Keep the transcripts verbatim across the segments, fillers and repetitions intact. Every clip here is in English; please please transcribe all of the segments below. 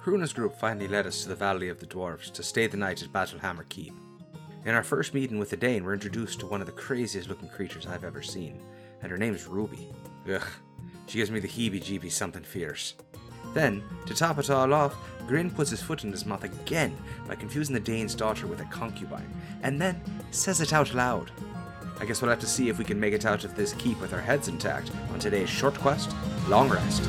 Hruna's group finally led us to the Valley of the Dwarves to stay the night at Battlehammer Keep. In our first meeting with the Dane, we're introduced to one of the craziest looking creatures I've ever seen, and her name's Ruby. Ugh, she gives me the heebie-jeebies something fierce. Then, to top it all off, Grin puts his foot in his mouth again by confusing the Dane's daughter with a concubine, and then says it out loud. I guess we'll have to see if we can make it out of this keep with our heads intact on today's short quest, Long Rest.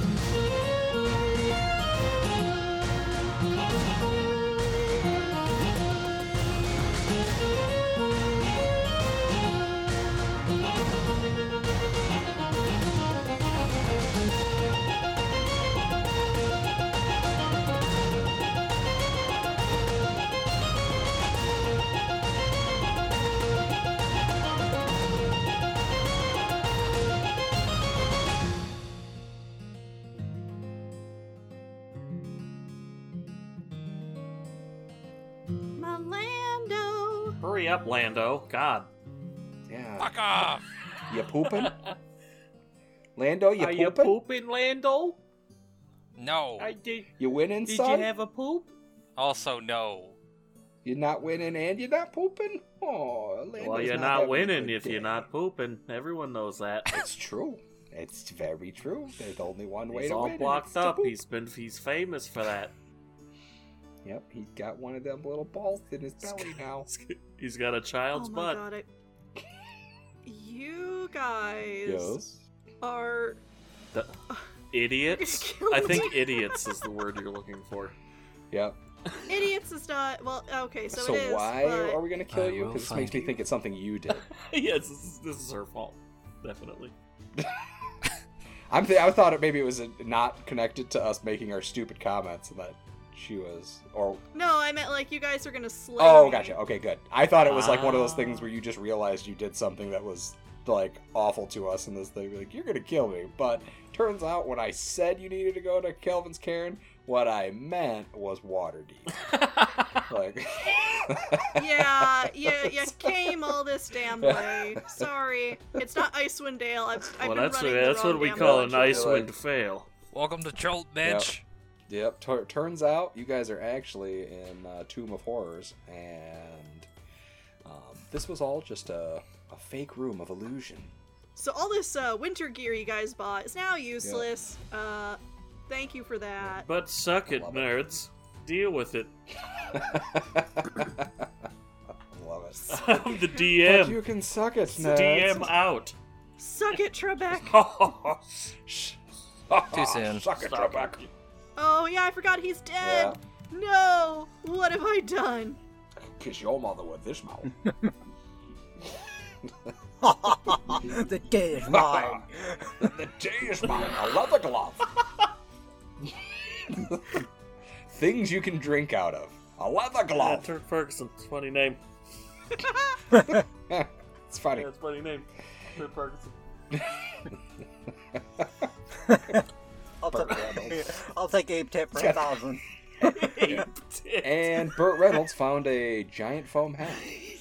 Hurry up, Lando. God. Yeah. Fuck off! You pooping? Lando, you Are pooping? you pooping, Lando? No. I did. You winning, Did son? you have a poop? Also, no. You're not winning and you're not pooping? Oh, Lando's Well, you're not, not having a winning good if you're day. not pooping. Everyone knows that. It's true. It's very true. There's only one way He's to all win. and blocked it's to up. poop. He's been he's famous for that. Yep, he's got one of them little balls in his belly now. He's got a child's oh my butt. god, I... You guys Yes. are... The idiots? Kill I me. think idiots is the word you're looking for. Yep. Idiots is not... Well, okay, so, So, it is, why but... are we gonna kill I you? will Because this find makes me you. think it's something you did. yes, this is, this is her fault. Definitely. I'm th- I thought it maybe it was uh not connected to us making our stupid comments and that she was or No, I meant like you guys are gonna slay oh me. gotcha, okay, good. I thought it was like one of those Ah. things where you just realized you did something that was like awful to us and this thing like you're gonna kill me, but turns out when I said you needed to go to Kelvin's Cairn, what I meant was Waterdeep. Like Yeah, you, you came all this damn way. Sorry. It's not Icewind Dale. I've, I've well, been that's running what, the that's wrong what we damn call an direction. Icewind Like- fail. Welcome to Jolt, bitch. Yep. Tur turns out you guys are actually in uh, Tomb of Horrors, and um, this was all just a, a fake room of illusion. So all this uh, winter gear you guys bought is now useless. Uh, thank you for that. But suck it, Love it. nerds. Deal with it. I love it. I'm the D But M. you can suck it, It's nerds. D M out. Suck it, Trebek. Shh. Too soon. Suck it, Stop Trebek. it. Oh yeah, I forgot he's dead. No, what have I done? Kiss your mother with this mouth. The day is mine. The day is mine. A leather glove. Things you can drink out of. A leather Yeah, glove. Turk Ferguson. It's a funny name. It's funny. Yeah, it's a funny name. Turk Ferguson. I'll take, I'll take Abe Tip for a thousand. And Burt Reynolds found a giant foam hat.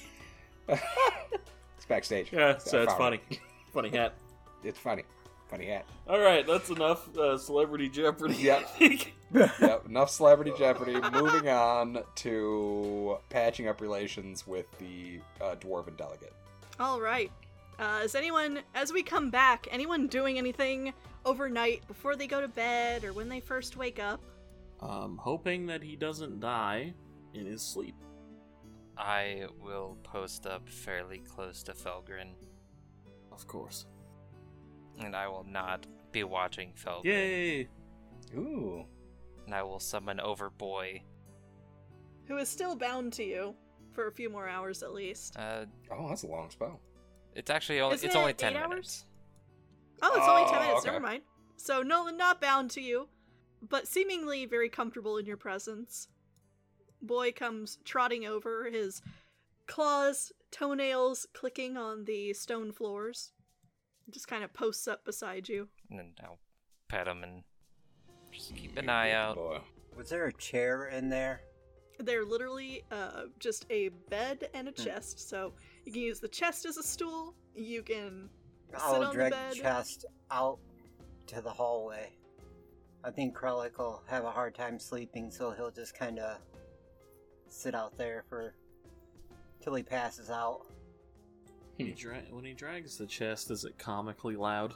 It's backstage. Yeah, I so it's found funny. it. Funny hat. It's funny. Funny hat. All right, that's enough uh, Celebrity Jeopardy. Yep. Yep, enough Celebrity Jeopardy. Moving on to patching up relations with the uh, Dwarven delegate. All right. Uh, is anyone, as we come back, anyone doing anything overnight before they go to bed or when they first wake up? Um, hoping that he doesn't die in his sleep. I will post up fairly close to Felgrin, Of course. and I will not be watching Felgrin. Yay! Ooh. And I will summon Overboy. Who is still bound to you for a few more hours at least. Uh, Oh, that's a long spell. it's actually only Isn't it's it only eight ten hours? minutes. Oh, it's only ten Oh, minutes. okay. Never mind. So Nolan not bound to you, but seemingly very comfortable in your presence. Boy comes trotting over, his claws, toenails clicking on the stone floors. Just kind of posts up beside you. And then I'll pet him and just keep an eye out. Boy. Was there a chair in there? They're literally uh, just a bed and a chest, so you can use the chest as a stool. You can sit I'll on the drag bed. chest out to the hallway. I think Krellick will have a hard time sleeping, so he'll just kind of sit out there for till he passes out. He dra- when he drags the chest, is it comically loud?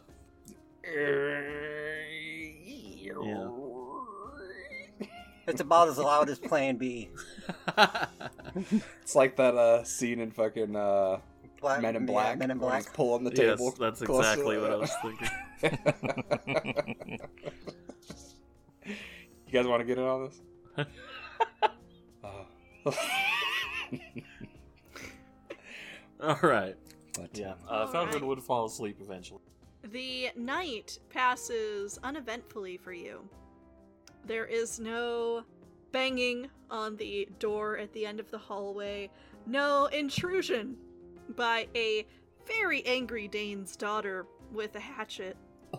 Yeah. It's about as loud as Plan B. It's like that uh, scene in fucking uh, Black, Men in yeah, Black. Men in where he's Black. pulling the Yes, table. that's close to exactly the- what I was thinking. You guys want to get in on this? uh. All right. But, Yeah, uh, uh, All Falcon right. would fall asleep eventually. The night passes uneventfully for you. There is no banging on the door at the end of the hallway, no intrusion by a very angry Dane's daughter with a hatchet.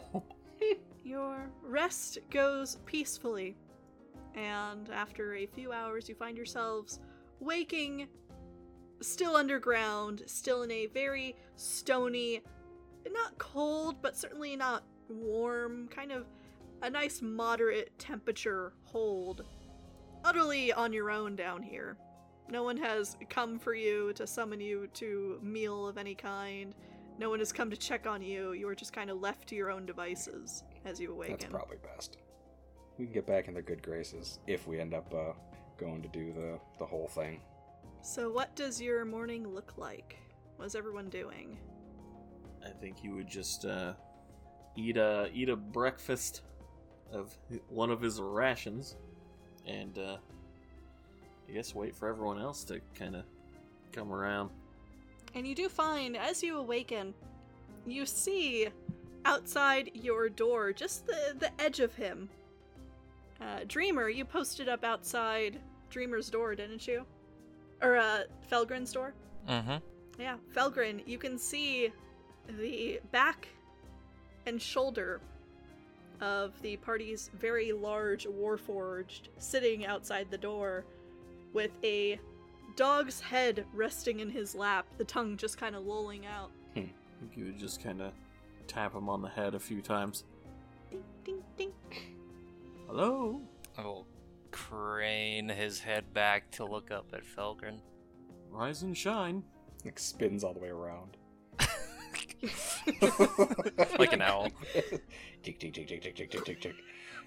Your rest goes peacefully, and after a few hours, you find yourselves waking still underground, still in a very stony, not cold, but certainly not warm, kind of a nice moderate temperature hold. Utterly on your own down here. No one has come for you to summon you to meal of any kind. No one has come to check on you. You are just kind of left to your own devices as you awaken. That's probably best. We can get back in their good graces if we end up uh, going to do the, the whole thing. So what does your morning look like? What is everyone doing? I think you would just uh, eat a eat a breakfast of one of his rations, and uh, I guess wait for everyone else to kind of come around. And you do find, as you awaken, you see outside your door, just the, the edge of him. Uh, Dreamer, you posted up outside Dreamer's door, didn't you? Or, uh, Felgrin's door? Mm-hmm. Yeah, Felgrin, you can see the back and shoulder of the party's very large Warforged sitting outside the door with a dog's head resting in his lap, the tongue just kind of lolling out. I think you would just kind of tap him on the head a few times. Ding, ding, ding. Hello? I will crane his head back to look up at Felgrin. Rise and shine. Like spins all the way around. Like an owl. Tick, tick, tick, tick, tick, tick, tick, tick, tick.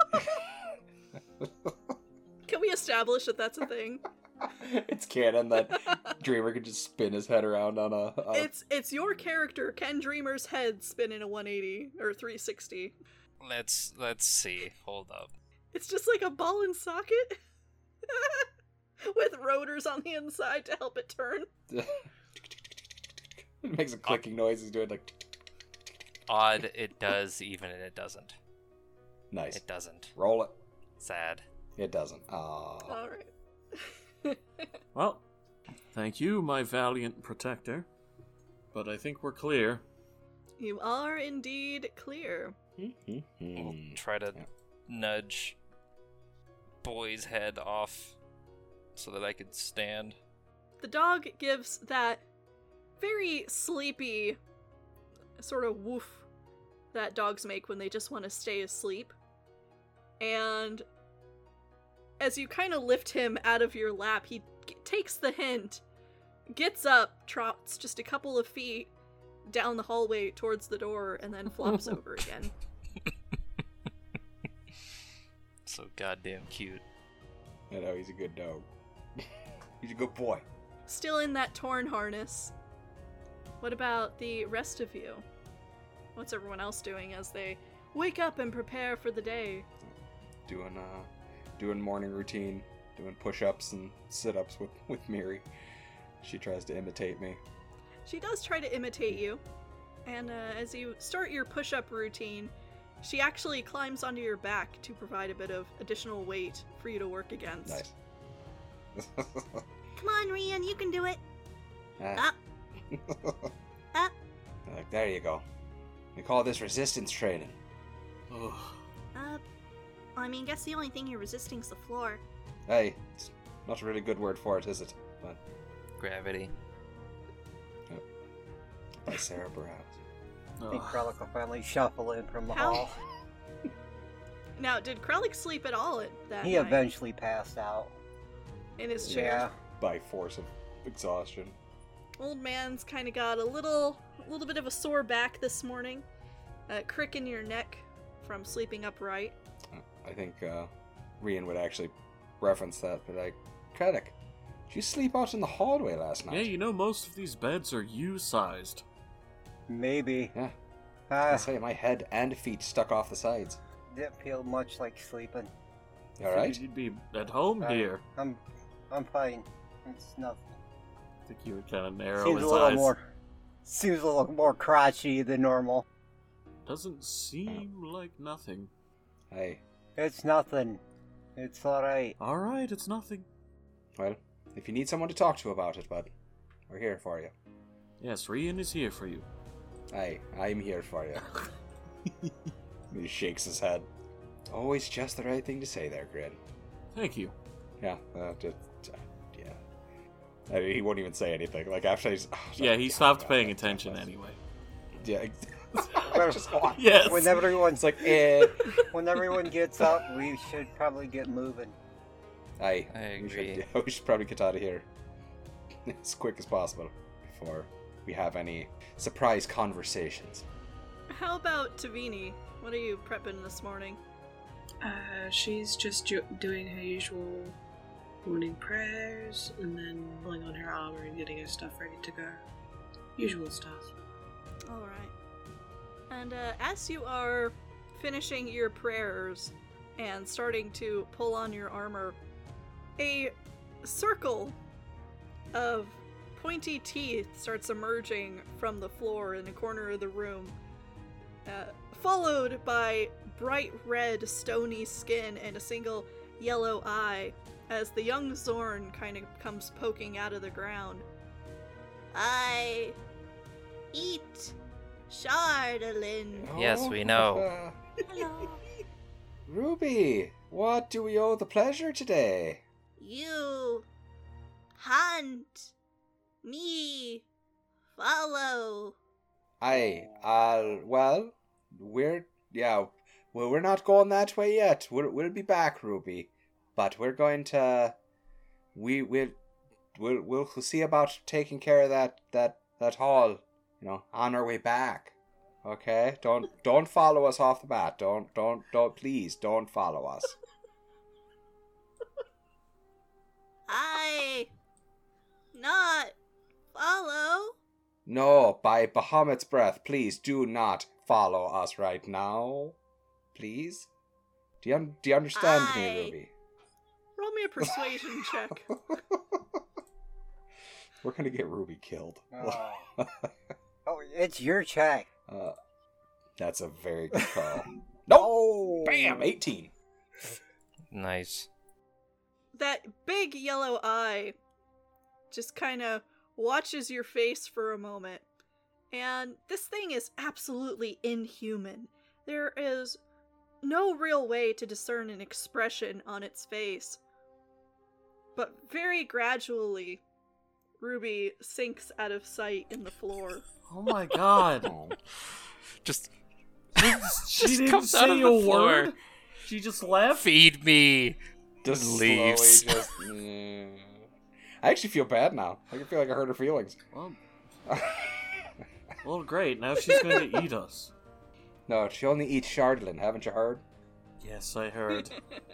Can we establish that that's a thing? It's canon that Dreamer can just spin his head around on a... a It's it's your character, Ken Dreamer's head spinning a one eighty or three sixty. Let's let's see. Hold up. It's just like a ball and socket with rotors on the inside to help it turn. It makes a clicking noise. He's doing like... Odd, it does, even and it doesn't. Nice. It doesn't. Roll it. Sad. It doesn't. Aww. All right. Well, thank you, my valiant protector. But I think we're clear. You are indeed clear. We'll try to Yeah. nudge Boy's head off so that I could stand. The dog gives that very sleepy sort of woof that dogs make when they just want to stay asleep. And as you kind of lift him out of your lap, he g- takes the hint, gets up, trots just a couple of feet down the hallway towards the door, and then flops over again. So goddamn cute. I know, he's a good dog. He's a good boy. Still in that torn harness. What about the rest of you? What's everyone else doing as they wake up and prepare for the day? Doing, uh, doing morning routine. Doing push-ups and sit-ups with, with Miri. She tries to imitate me. She does try to imitate you, and uh, as you start your push-up routine, she actually climbs onto your back to provide a bit of additional weight for you to work against. Nice. Come on, Rian, you can do it. Ah. Up. Up. Like, there you go. We call this resistance training. Ugh. Up. I mean, guess the only thing you're resisting's the floor. Hey, it's not a really good word for it, is it? But Gravity. by Sarah perhaps. I think Ugh. Krellick will finally shuffle in from the How- hall. Now, did Kralik sleep at all at that He night? eventually passed out. In his chair? Yeah. By force of exhaustion. Old man's kind of got a little, a little bit of a sore back this morning. A crick in your neck from sleeping upright. I think uh, Rian would actually reference that, but like, Kralik, did you sleep out in the hallway last night? Yeah, you know most of these beds are U-sized. Maybe. Yeah. I Ah, say my head and feet stuck off the sides. didn't feel much like sleeping. You all right? You'd be at home I- here. I'm, I'm fine. It's nothing. I think you would kind of narrow Seems his a little eyes. more. Seems a little more crotchety than normal. Doesn't seem like nothing. Hey, It's nothing. It's all right. All right, it's nothing. well, if you need someone to talk to about it, bud, we're here for you. Yes, Rian is here for you. Hey, I'm here for you. He shakes his head. Always just the right thing to say there, Grin. Thank you. Yeah, uh, just, uh, yeah. I mean, he won't even say anything. Like, after he's... Oh, Yeah, he God, stopped God, paying God, attention God. anyway. Yeah, Well, just go on. Yes. When everyone, It's like, eh. when everyone gets up, we should probably get moving. Aye, I we should, agree. yeah, we should probably get out of here as quick as possible before we have any surprise conversations. How about Tavini? What are you prepping this morning? Uh, she's just jo- doing her usual morning prayers and then pulling on her armor and getting her stuff ready to go. Usual stuff. Alright. And uh, as you are finishing your prayers and starting to pull on your armor, a circle of pointy teeth starts emerging from the floor in a corner of the room, uh, followed by bright red stony skin and a single yellow eye as the young Zorn kind of comes poking out of the ground. I eat Shardalin. Yes, we know. uh, Hello. Ruby, what do we owe the pleasure today? You hunt me follow. Aye, uh, well, we're, yeah, well, we're not going that way yet. We'll, we'll be back, Ruby. But we're going to, we, we'll, we'll, we'll see about taking care of that, that, that hall, you know, on our way back. Okay? Don't, don't follow us off the bat. Don't, don't, don't, please, don't follow us. I not follow. No, by Bahamut's breath, please do not follow us right now. Please? Do you, un- do you understand Aye. me, Ruby? Roll me a persuasion check. We're gonna get Ruby killed. Oh. Oh, it's your check. Uh, that's a very good call. Nope! Oh, Bam! eighteen. Nice. That big yellow eye just kind of watches your face for a moment. And this thing is absolutely inhuman. There is no real way to discern an expression on its face. But very gradually, Ruby sinks out of sight in the floor. Oh my god. Oh. Just, She just didn't comes out say of the a floor. word. She just left. Feed me. Just And slowly leaves. just, mm. I actually feel bad now. I can feel like I hurt her feelings. Well, well, great. Now she's going to eat us. No, she only eats Shardlin, haven't you heard? Yes, I heard.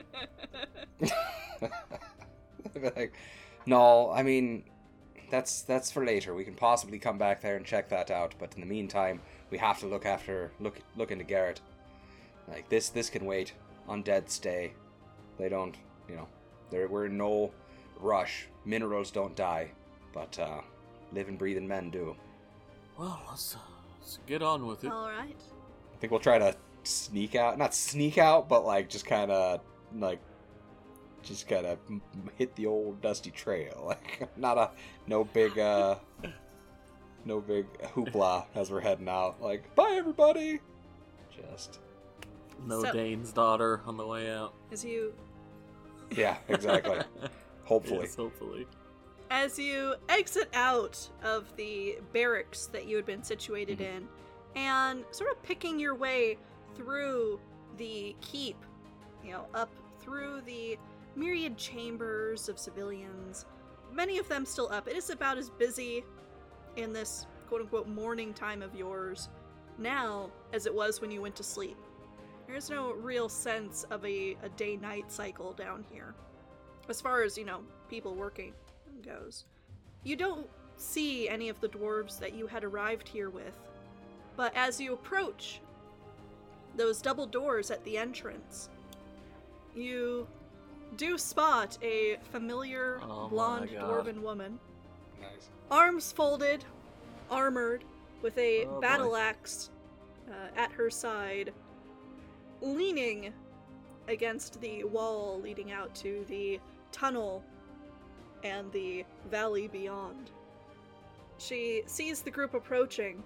Like, no, I mean, that's that's for later. We can possibly come back there and check that out. But in the meantime, we have to look after look look into Garrett. Like this, this can wait. Undead stay. They don't, you know, there we're in no rush. Minerals don't die, but uh, living, breathing men do. Well, let's, let's get on with it. Alright. I think we'll try to sneak out, not sneak out, but like just kind of like just kind of hit the old dusty trail. Like not a no big uh no big hoopla as we're heading out. Like bye everybody. Just No So- Dane's daughter on the way out. As you yeah, exactly. Hopefully. Yes, hopefully. As you exit out of the barracks that you had been situated in, and sort of picking your way through the keep you know, up through the myriad chambers of civilians, many of them still up. It is about as busy in this quote-unquote morning time of yours now as it was when you went to sleep. There's no real sense of a, a day-night cycle down here, as far as, you know, people working goes. You don't see any of the dwarves that you had arrived here with, but as you approach those double doors at the entrance, you do spot a familiar Oh my blonde God. dwarven woman, Nice. arms folded, armored, with a Oh, battle boy. axe uh, at her side, leaning against the wall leading out to the tunnel and the valley beyond. She sees the group approaching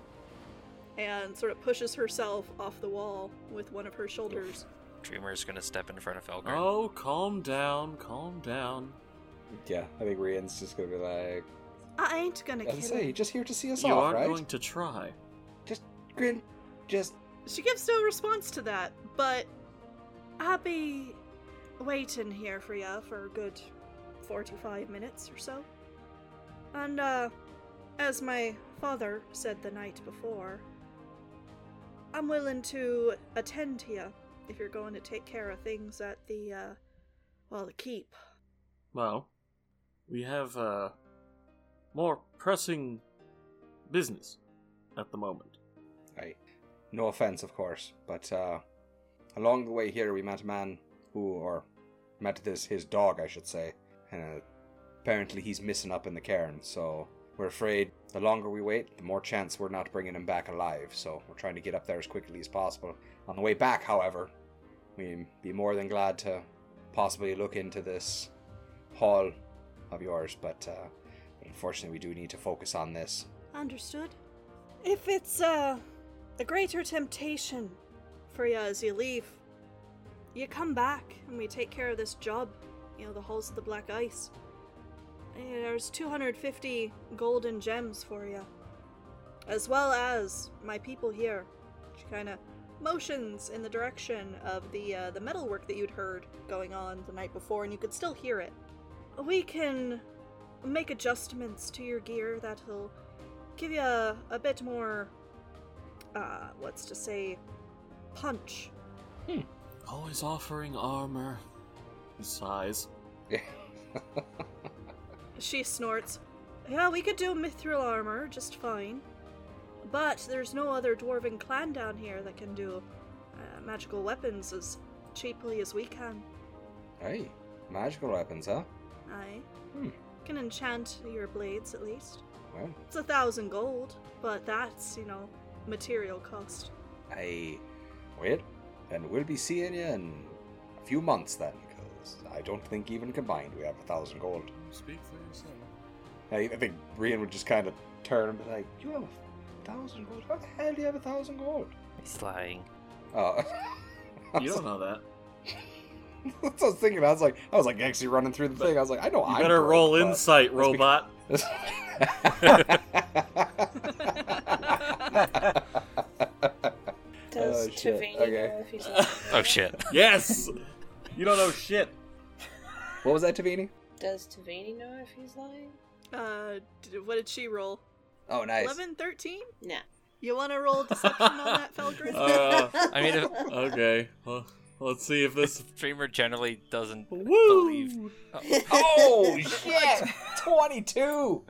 and sort of pushes herself off the wall with one of her shoulders. Dreamer's gonna step in front of Felgren. Oh, calm down, calm down. Yeah, I think Rian's just gonna be like, I ain't gonna as I kill say, her. just here to see us You off, aren't right? going to try. Just grin, just She gives no response to that, but I'll be waiting here for ya for a good forty-five minutes or so. And, uh, as my father said the night before, I'm willing to attend to ya if you're going to take care of things at the, uh, well, the keep. Well, we have, uh, more pressing business at the moment. I, no offense, of course, but uh, along the way here we met a man who, or met this his dog, I should say, and uh, apparently he's missing up in the cairn. So we're afraid the longer we wait, the more chance we're not bringing him back alive. So we're trying to get up there as quickly as possible. On the way back, however, we'd be more than glad to possibly look into this hall of yours, but, uh, but unfortunately we do need to focus on this. Understood. If it's, uh, a greater temptation for you as you leave, you come back and we take care of this job, you know, the halls of the Black Ice. Eh, There's two hundred fifty golden gems for you, as well as my people here. She kind of motions in the direction of the uh, the metalwork that you'd heard going on the night before, and you could still hear it. We can make adjustments to your gear that'll give you a, a bit more, uh, what's to say, punch. Always offering armor. Size. She snorts. Yeah, we could do mithril armor just fine. But there's no other dwarven clan down here that can do uh, magical weapons as cheaply as we can. Hey, magical weapons, huh? Aye. Hmm. Can enchant your blades at least. Well, It's a thousand gold, but that's, you know, material cost. I... Wait, and we'll be seeing you in a few months then, because I don't think even combined we have a thousand gold. Speak for yourself. I, I think Rian would just kind of turn and be like, you have a thousand gold? How the hell do you have a thousand gold? He's lying. Oh. You don't know that. That's what I was thinking. I was like, I was like actually running through the thing. I was like, I know You I'm better broke, roll but- insight, Let's be- robot. Does Oh, shit. Tavini Okay. know if he's lying? Oh shit. Yes! You don't know shit. What was that, Tavini? Does Tavini know if he's lying? Uh, d- what did she roll? Oh, nice. eleven, thirteen? Nah. You want to roll deception on that, Felgrin? Uh, I mean, if, okay. Well, let's see if this. Dreamer generally doesn't Woo! believe. Oh, shit! twenty-two!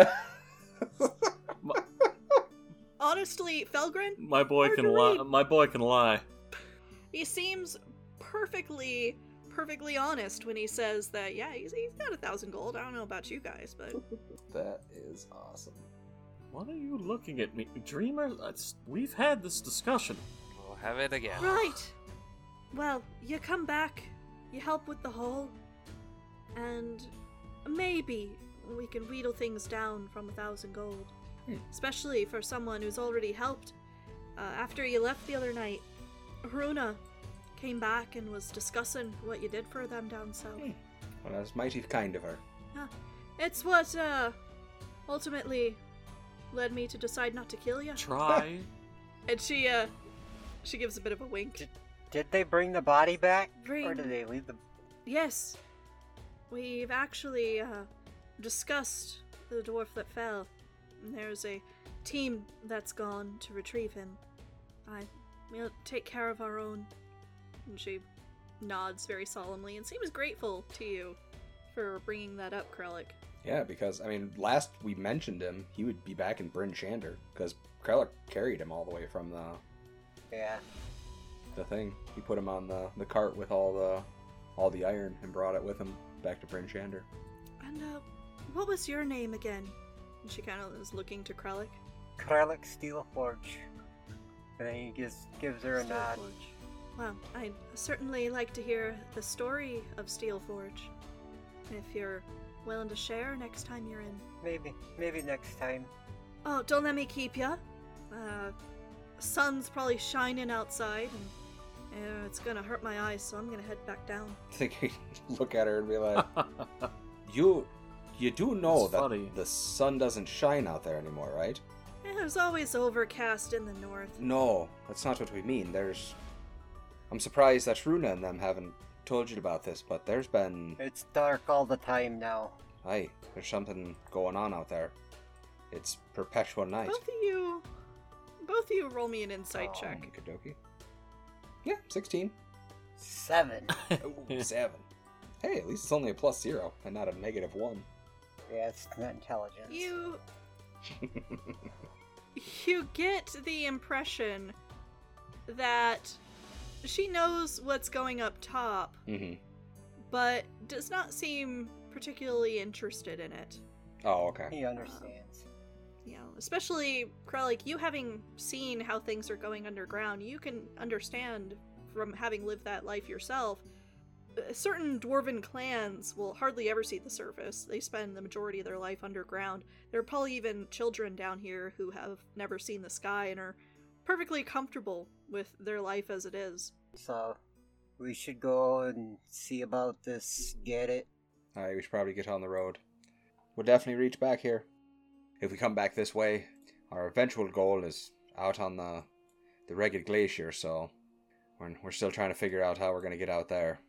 Honestly, Felgrin, My boy Hard can to lie. read. My boy can lie. he seems perfectly, perfectly honest when he says that, yeah, he's, he's got a thousand gold. I don't know about you guys, but That is awesome. What are you looking at me, Dreamer? It's, we've had this discussion. We'll have it again. right. Well, you come back, you help with the hole, and maybe we can wheedle things down from a thousand gold. Hmm. Especially for someone who's already helped. Uh, after you left the other night, Haruna came back and was discussing what you did for them down south. Hmm. Well, that's mighty kind of her. It's what, uh, ultimately led me to decide not to kill you. Try. And she, uh, she gives a bit of a wink. Did they bring the body back? Bring- Or did they leave the... Yes. We've actually uh, discussed the dwarf that fell. And there's a team that's gone to retrieve him. I will take care of our own. And she nods very solemnly and seems grateful to you for bringing that up, Krellick. Yeah, because, I mean, last we mentioned him, he would be back in Bryn Shander, because Krellick carried him all the way from the Yeah. the thing. He put him on the, the cart with all the all the iron and brought it with him back to Bryn Shander. And, uh, what was your name again? And she kind of is looking to Krellick. Krellick Steelforge. And then he gives, gives her a nod. Steelforge. Well, I'd certainly like to hear the story of Steelforge. If you're willing to share next time you're in. Maybe. Maybe next time. Oh, don't let me keep ya. Uh, sun's probably shining outside, and uh, it's gonna hurt my eyes, so I'm gonna head back down. I think he'd look at her and be like, you you do know That's that funny. the sun doesn't shine out there anymore, right? Eh, There's always overcast in the north. No, that's not what we mean. There's... I'm surprised that Runa and them haven't told you about this, but there's been... It's dark all the time now. Aye, there's something going on out there. It's perpetual night. Both of you, both of you roll me an insight Oh. check. Okie-dokie. Yeah, sixteen. Seven. Ooh, seven. Hey, at least it's only a plus zero and not a negative one. Yeah, it's not intelligence. You, you get the impression that she knows what's going up top, Mm-hmm. but does not seem particularly interested in it. Oh, okay. He understands. You know, especially Krellick, you having seen how things are going underground, you can understand from having lived that life yourself. uh, Certain dwarven clans will hardly ever see the surface. They spend the majority of their life underground. There are probably even children down here who have never seen the sky and are perfectly comfortable with their life as it is. So, we should go and see about this, get it? Alright, we should probably get on the road. We'll definitely reach back here. If we come back this way, our eventual goal is out on the the Ragged Glacier, so we're, we're still trying to figure out how we're going to get out there.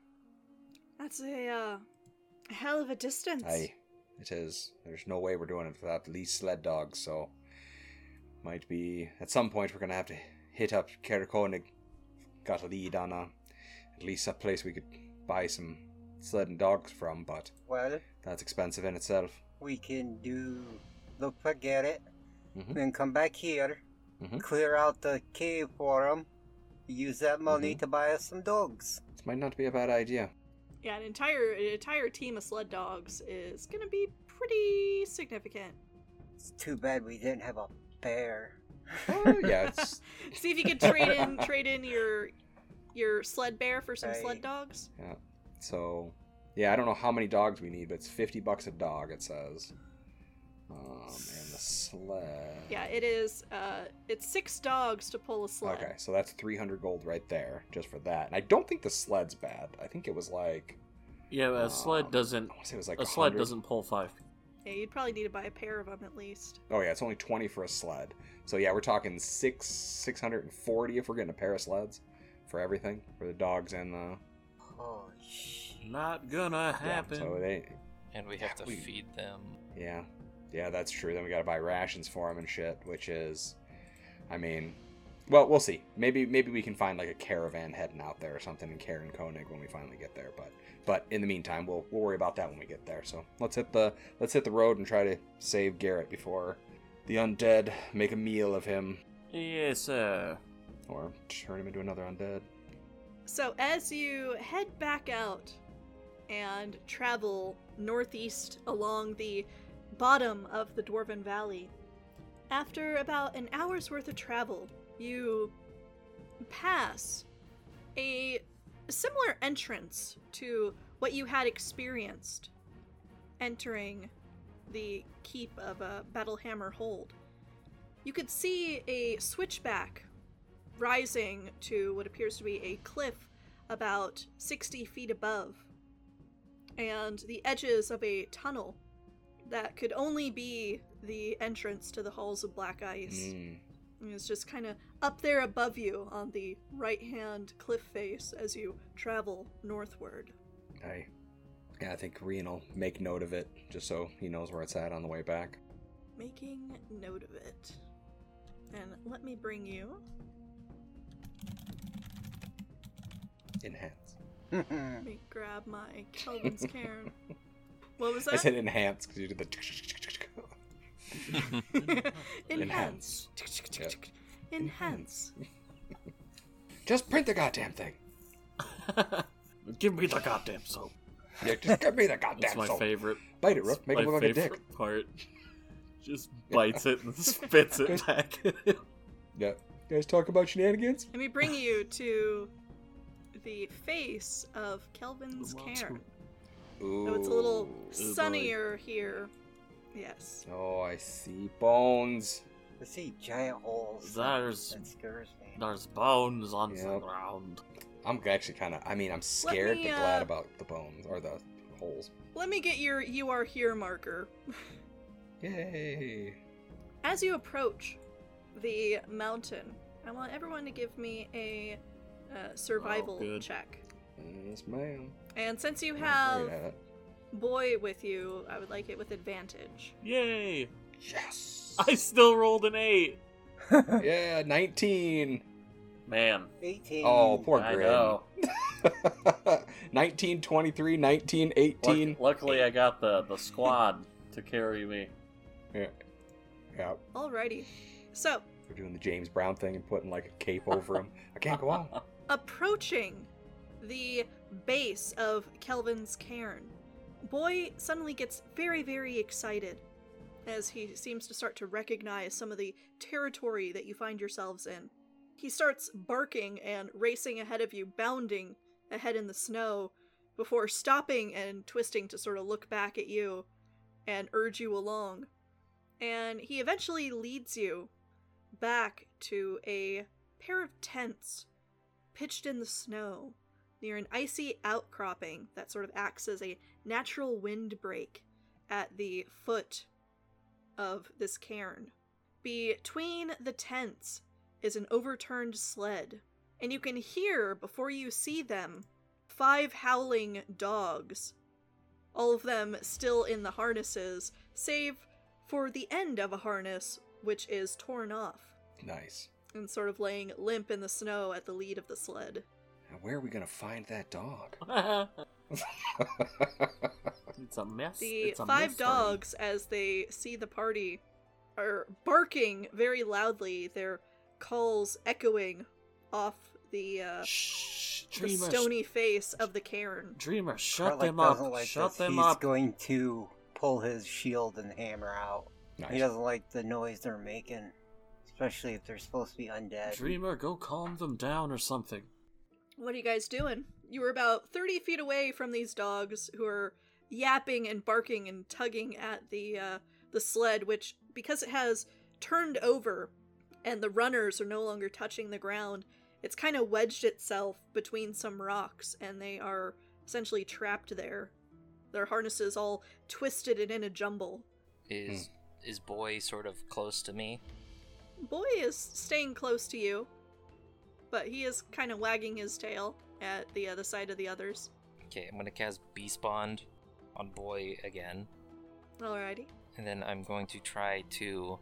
That's a, uh, a hell of a distance. Aye, it is. There's no way we're doing it without at least sled dogs, so might be, at some point we're going to have to hit up Kerkonig. Got a lead on a, at least a place we could buy some sledding dogs from, but Well, that's expensive in itself. we can do... Look for Garrett, Mhm. then come back here, Mhm. clear out the cave for him, use that money Mhm. to buy us some dogs. This might not be a bad idea. Yeah, an entire an entire team of sled dogs is gonna be pretty significant. It's too bad we didn't have a bear. Oh, yeah, it's, See if you could trade in trade in your your sled bear for some Right. sled dogs. yeah. So, yeah, I don't know how many dogs we need, but it's fifty bucks a dog, it says. Um, and the sled. Yeah, it is. Uh, it's six dogs to pull a sled. Okay, so that's three hundred gold right there, just for that. And I don't think the sled's bad. I think it was like... Yeah, a sled um, doesn't. I want to say it was like A sled 100. doesn't pull five. Yeah, you'd probably need to buy a pair of them at least. Oh yeah, it's only twenty for a sled. So yeah, we're talking six six hundred and forty if we're getting a pair of sleds for everything, for the dogs and the. Holy shit. Not gonna Yeah, happen. so they, And we have to We- feed them. yeah, yeah, that's true. Then we gotta buy rations for them and shit, which is, I mean, well, we'll see. Maybe maybe we can find like a caravan heading out there or something in Karen Koenig when we finally get there. But but in the meantime, we'll we'll worry about that when we get there. So let's hit the let's hit the road and try to save Garrett before the undead make a meal of him Yes, sir. or turn him into another undead. So as you head back out and travel northeast along the bottom of the Dwarven Valley, after about an hour's worth of travel, you pass a similar entrance to what you had experienced entering the keep of a Battlehammer Hold. You could see a switchback rising to what appears to be a cliff about sixty feet above, and the edges of a tunnel that could only be the entrance to the halls of Black Ice. Mm. And it's just kind of up there above you on the right-hand cliff face as you travel northward. I, yeah, I think Rian will make note of it, just so he knows where it's at on the way back. Making note of it. And let me bring you... Enhance. Let me grab my Kelvin's Cairn. What was that? I said enhance because you did the... Enhance. Yep. Enhance. Just print the goddamn thing. Give me the goddamn soap. Yeah, just give me the goddamn That's my soap. favorite. Bite it, Rook. Make my it look like a favorite dick. part. Just bites it and spits it back at him. Yeah. You guys talk about shenanigans? Let me bring you to the face of Kelvin's Cairn. Ooh. So it's a little boy. sunnier here. Yes. Oh, I see bones. I see giant holes. There's- That scares me. There's bones on the Yep. ground. I'm actually kind of, I mean, I'm scared me, but uh, glad about the bones, or the holes. Let me get your you are here marker. Yay. As you approach the mountain, I want everyone to give me a uh, survival Oh, good. check. Yes, ma'am. And since you I'm have great at it. boy with you, I would like it with advantage. Yay! Yes. I still rolled an eight. Yeah, nineteen. Man, eighteen. Oh, poor I Grin. know. nineteen, twenty-three, nineteen, eighteen. Luck- luckily, I got the, the squad to carry me. Yeah. Yeah. Alrighty. So, We're doing the James Brown thing and putting like a cape over him. I can't go on. approaching the base of Kelvin's Cairn, Boy suddenly gets very, very excited as he seems to start to recognize some of the territory that you find yourselves in. He starts barking and racing ahead of you, bounding ahead in the snow, before stopping and twisting to sort of look back at you and urge you along. And he eventually leads you back to a pair of tents pitched in the snow near an icy outcropping that sort of acts as a natural windbreak at the foot of this cairn. Between the tents is an overturned sled, and you can hear, before you see them, five howling dogs, all of them still in the harnesses, save for the end of a harness, which is torn off, Nice. and sort of laying limp in the snow at the lead of the sled. Now, where are we gonna find that dog? It's a mess. The it's a five mystery. dogs, as they see the party, are barking very loudly, their calls echoing off the, uh, Shh, the Dreamer, stony face of the cairn. Dreamer, shut Karlak them up. doesn't like shut this. them He's up. going to pull his shield and hammer out. Nice. He doesn't like the noise they're making, especially if they're supposed to be undead. Dreamer, go calm them down or something. What are you guys doing? You were about thirty feet away from these dogs who are yapping and barking and tugging at the uh, the sled, which, because it has turned over and the runners are no longer touching the ground, it's kind of wedged itself between some rocks, and they are essentially trapped there. Their harnesses all twisted and in a jumble. Is is boy sort of close to me? Boy is staying close to you, but he is kind of wagging his tail at the other side of the others. Okay, I'm gonna cast Beast Bond on boy again, Alrighty. and then I'm going to try to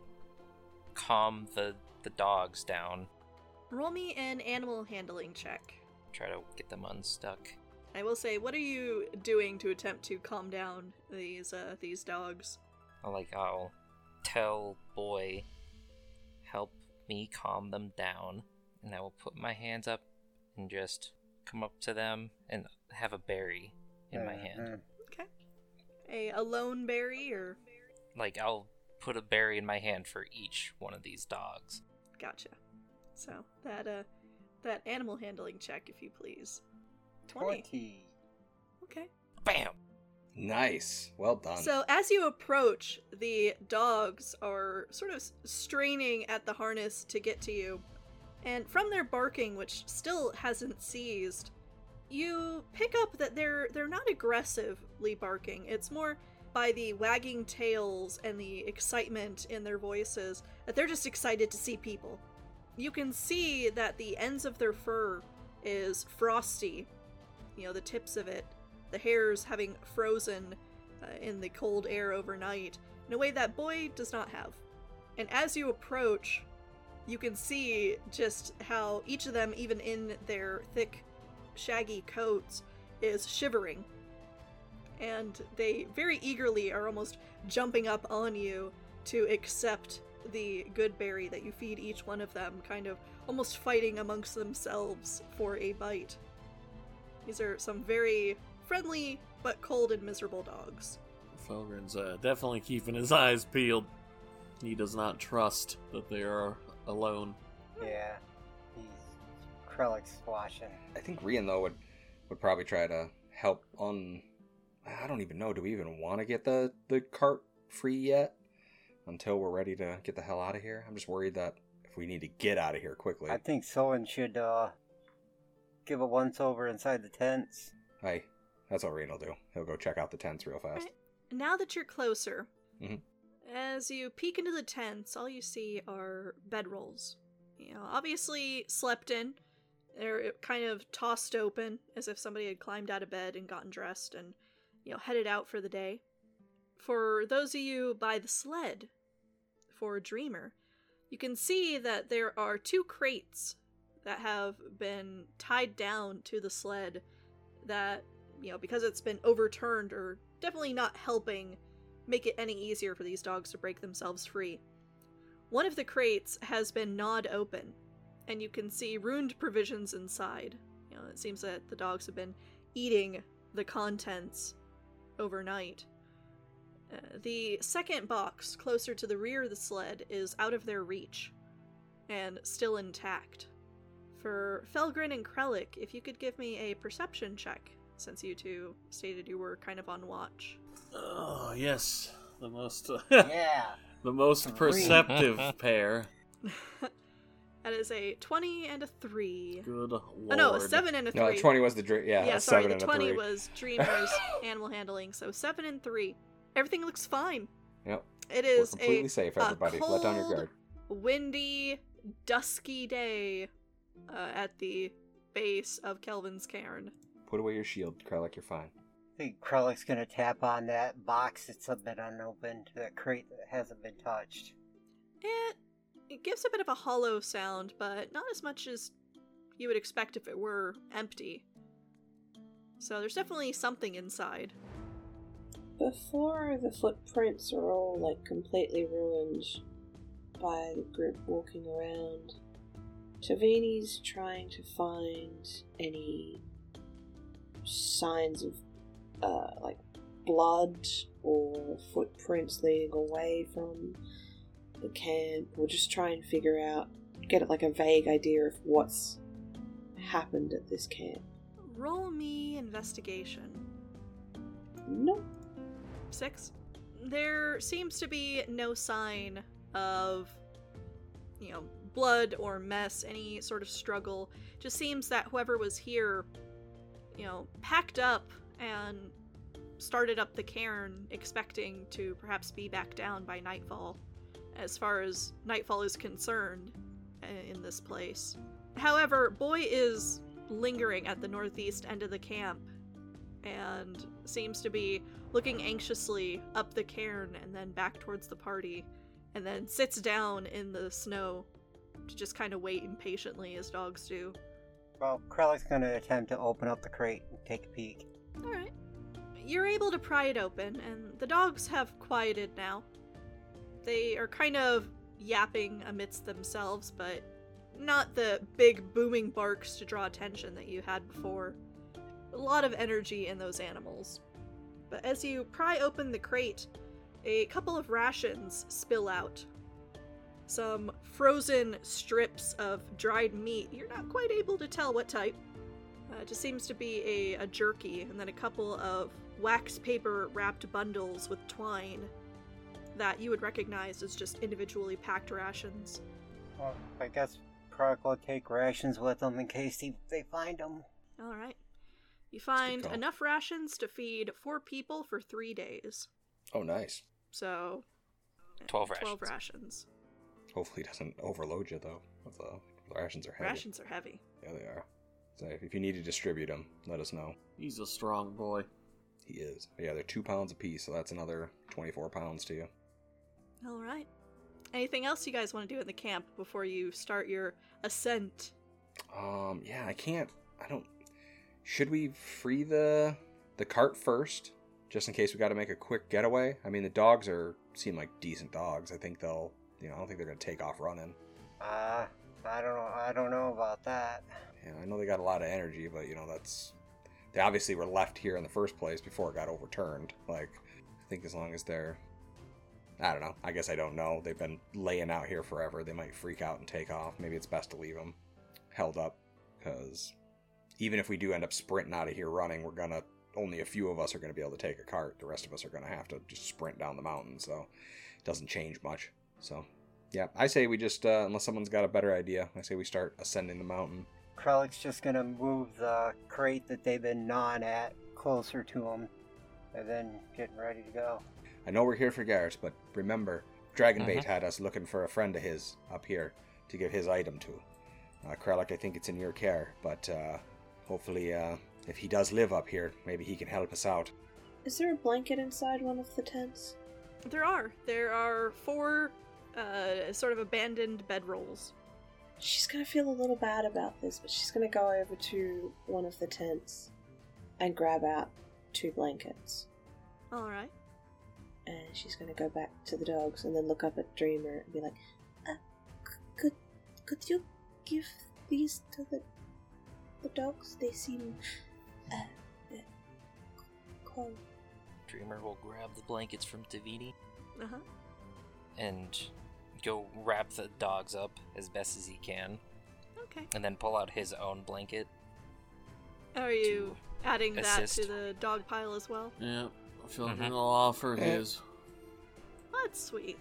calm the the dogs down. Roll me an animal handling check. Try to get them unstuck. I will say, what are you doing to attempt to calm down these uh, these dogs? I'll, like I'll tell boy, help me calm them down, and I will put my hands up and just come up to them and have a berry in my hand. Mhm. Okay. A, a lone berry, or Like I'll put a berry in my hand for each one of these dogs. gotcha. So that uh that animal handling check, if you please. Twenty. Twenty. Okay. Bam! Nice. Well done. So as you approach, the dogs are sort of straining at the harness to get to you. And from their barking, which still hasn't ceased, you pick up that they're they're not aggressively barking. It's more by the wagging tails and the excitement in their voices that they're just excited to see people. You can see that the ends of their fur is frosty, you know, the tips of it, the hairs having frozen uh, in the cold air overnight, in a way that Boy does not have. And as you approach, you can see just how each of them, even in their thick, shaggy coats, is shivering. And they very eagerly are almost jumping up on you to accept the good berry that you feed each one of them, kind of almost fighting amongst themselves for a bite. These are some very friendly but cold and miserable dogs. Felgren's uh, definitely keeping his eyes peeled. He does not trust that they are alone. Yeah, he's Krellick's watching. I think Rian, though, would, would probably try to help on... I don't even know. Do we even want to get the, the cart free yet? Until we're ready to get the hell out of here? I'm just worried that if we need to get out of here quickly... I think Soen should uh, give a once-over inside the tents. Hey, that's what Rian will do. He'll go check out the tents real fast. Right. Now that you're closer, mm-hmm. as you peek into the tents, all you see are bedrolls. You know, obviously slept in. They're kind of tossed open, as if somebody had climbed out of bed and gotten dressed and, you know, headed out for the day. For those of you by the sled, for Dreamer, you can see that there are two crates that have been tied down to the sled that, you know, because it's been overturned, are definitely not helping make it any easier for these dogs to break themselves free. One of the crates has been gnawed open, and you can see ruined provisions inside. You know, it seems that the dogs have been eating the contents overnight. Uh, the second box, closer to the rear of the sled, is out of their reach, and still intact. For Felgren and Krellick, if you could give me a perception check, since you two stated you were kind of on watch. Oh, yes. The most... Uh, Yeah. the most perceptive pair. That is a twenty and a three. Good lord. Oh no, a seven and a three. No, twenty was the dream. Yeah, yeah a sorry, seven the and a twenty three. was Dreamer's animal handling, so seven and three. Everything looks fine. Yep. It We're is completely a, safe, a everybody. Let down your cold, guard. windy, dusky day uh, at the base of Kelvin's Cairn. Put away your shield, Krellick. You're fine. I think Krellick's gonna tap on that box that's been unopened, that crate that hasn't been touched. It, it gives a bit of a hollow sound, but not as much as you would expect if it were empty. So there's definitely something inside. Before the footprints are all like completely ruined by the group walking around, Tavini's trying to find any signs of uh, like blood or footprints leading away from the camp, or just try and figure out, get like a vague idea of what's happened at this camp. Roll me investigation. Nope. Six. There seems to be no sign of, you know, blood or mess, any sort of struggle. Just seems that whoever was here, you know, packed up and started up the cairn expecting to perhaps be back down by nightfall, as far as nightfall is concerned in this place. However, Boy is lingering at the northeast end of the camp and seems to be looking anxiously up the cairn and then back towards the party, and then sits down in the snow to just kind of wait impatiently as dogs do. Well, Krellick's gonna attempt to open up the crate and take a peek. Alright. You're able to pry it open, and the dogs have quieted now. They are kind of yapping amidst themselves, but not the big booming barks to draw attention that you had before. A lot of energy in those animals. But as you pry open the crate, a couple of rations spill out. Some frozen strips of dried meat. You're not quite able to tell what type. Uh, it just seems to be a, a jerky, and then a couple of wax paper wrapped bundles with twine that you would recognize as just individually packed rations. Well, I guess Krellick will take rations with them in case he, they find them. Alright. You find call. enough rations to feed four people for three days. Oh, nice. So, Twelve rations. twelve rations. Hopefully it doesn't overload you, though. The rations are heavy. Rations are heavy. Yeah, they are. So if you need to distribute them, let us know. He's a strong boy. He is. Yeah, they're two pounds apiece, so that's another twenty-four pounds to you. All right. Anything else you guys want to do in the camp before you start your ascent? Um, yeah, I can't. I don't. Should we free the the cart first, just in case we got to make a quick getaway? I mean, the dogs are seem like decent dogs. I think they'll. You know, I don't think they're gonna take off running. Uh, I don't know. I don't know about that. Yeah, I know they got a lot of energy, but you know that's. They obviously were left here in the first place before it got overturned. Like, I think as long as they're. I don't know. I guess I don't know. They've been laying out here forever. They might freak out and take off. Maybe it's best to leave them held up, because even if we do end up sprinting out of here running, we're gonna. Only a few of us are gonna be able to take a cart. The rest of us are gonna have to just sprint down the mountain. So it doesn't change much. So, yeah, I say we just, uh, unless someone's got a better idea, I say we start ascending the mountain. Krellick's just gonna move the crate that they've been gnawing at closer to him, and then getting ready to go. I know we're here for Garrett, but remember, Dragonbait Mhm. had us looking for a friend of his up here to give his item to. Uh, Krellick, I think it's in your care, but uh, hopefully, uh, if he does live up here, maybe he can help us out. Is there a blanket inside one of the tents? There are. There are four uh, sort of abandoned bedrolls. She's gonna feel a little bad about this, but she's gonna go over to one of the tents and grab out two blankets. All right. And she's gonna go back to the dogs and then look up at Dreamer and be like, uh, c- could could you give these to the the dogs? They seem uh, uh cold. Dreamer will grab the blankets from Davini Uh huh. and go wrap the dogs up as best as he can, Okay. and then pull out his own blanket. Are you adding that assist. to the dog pile as well? Yeah, I feel like Mhm. I'll offer Yeah. his That's sweet.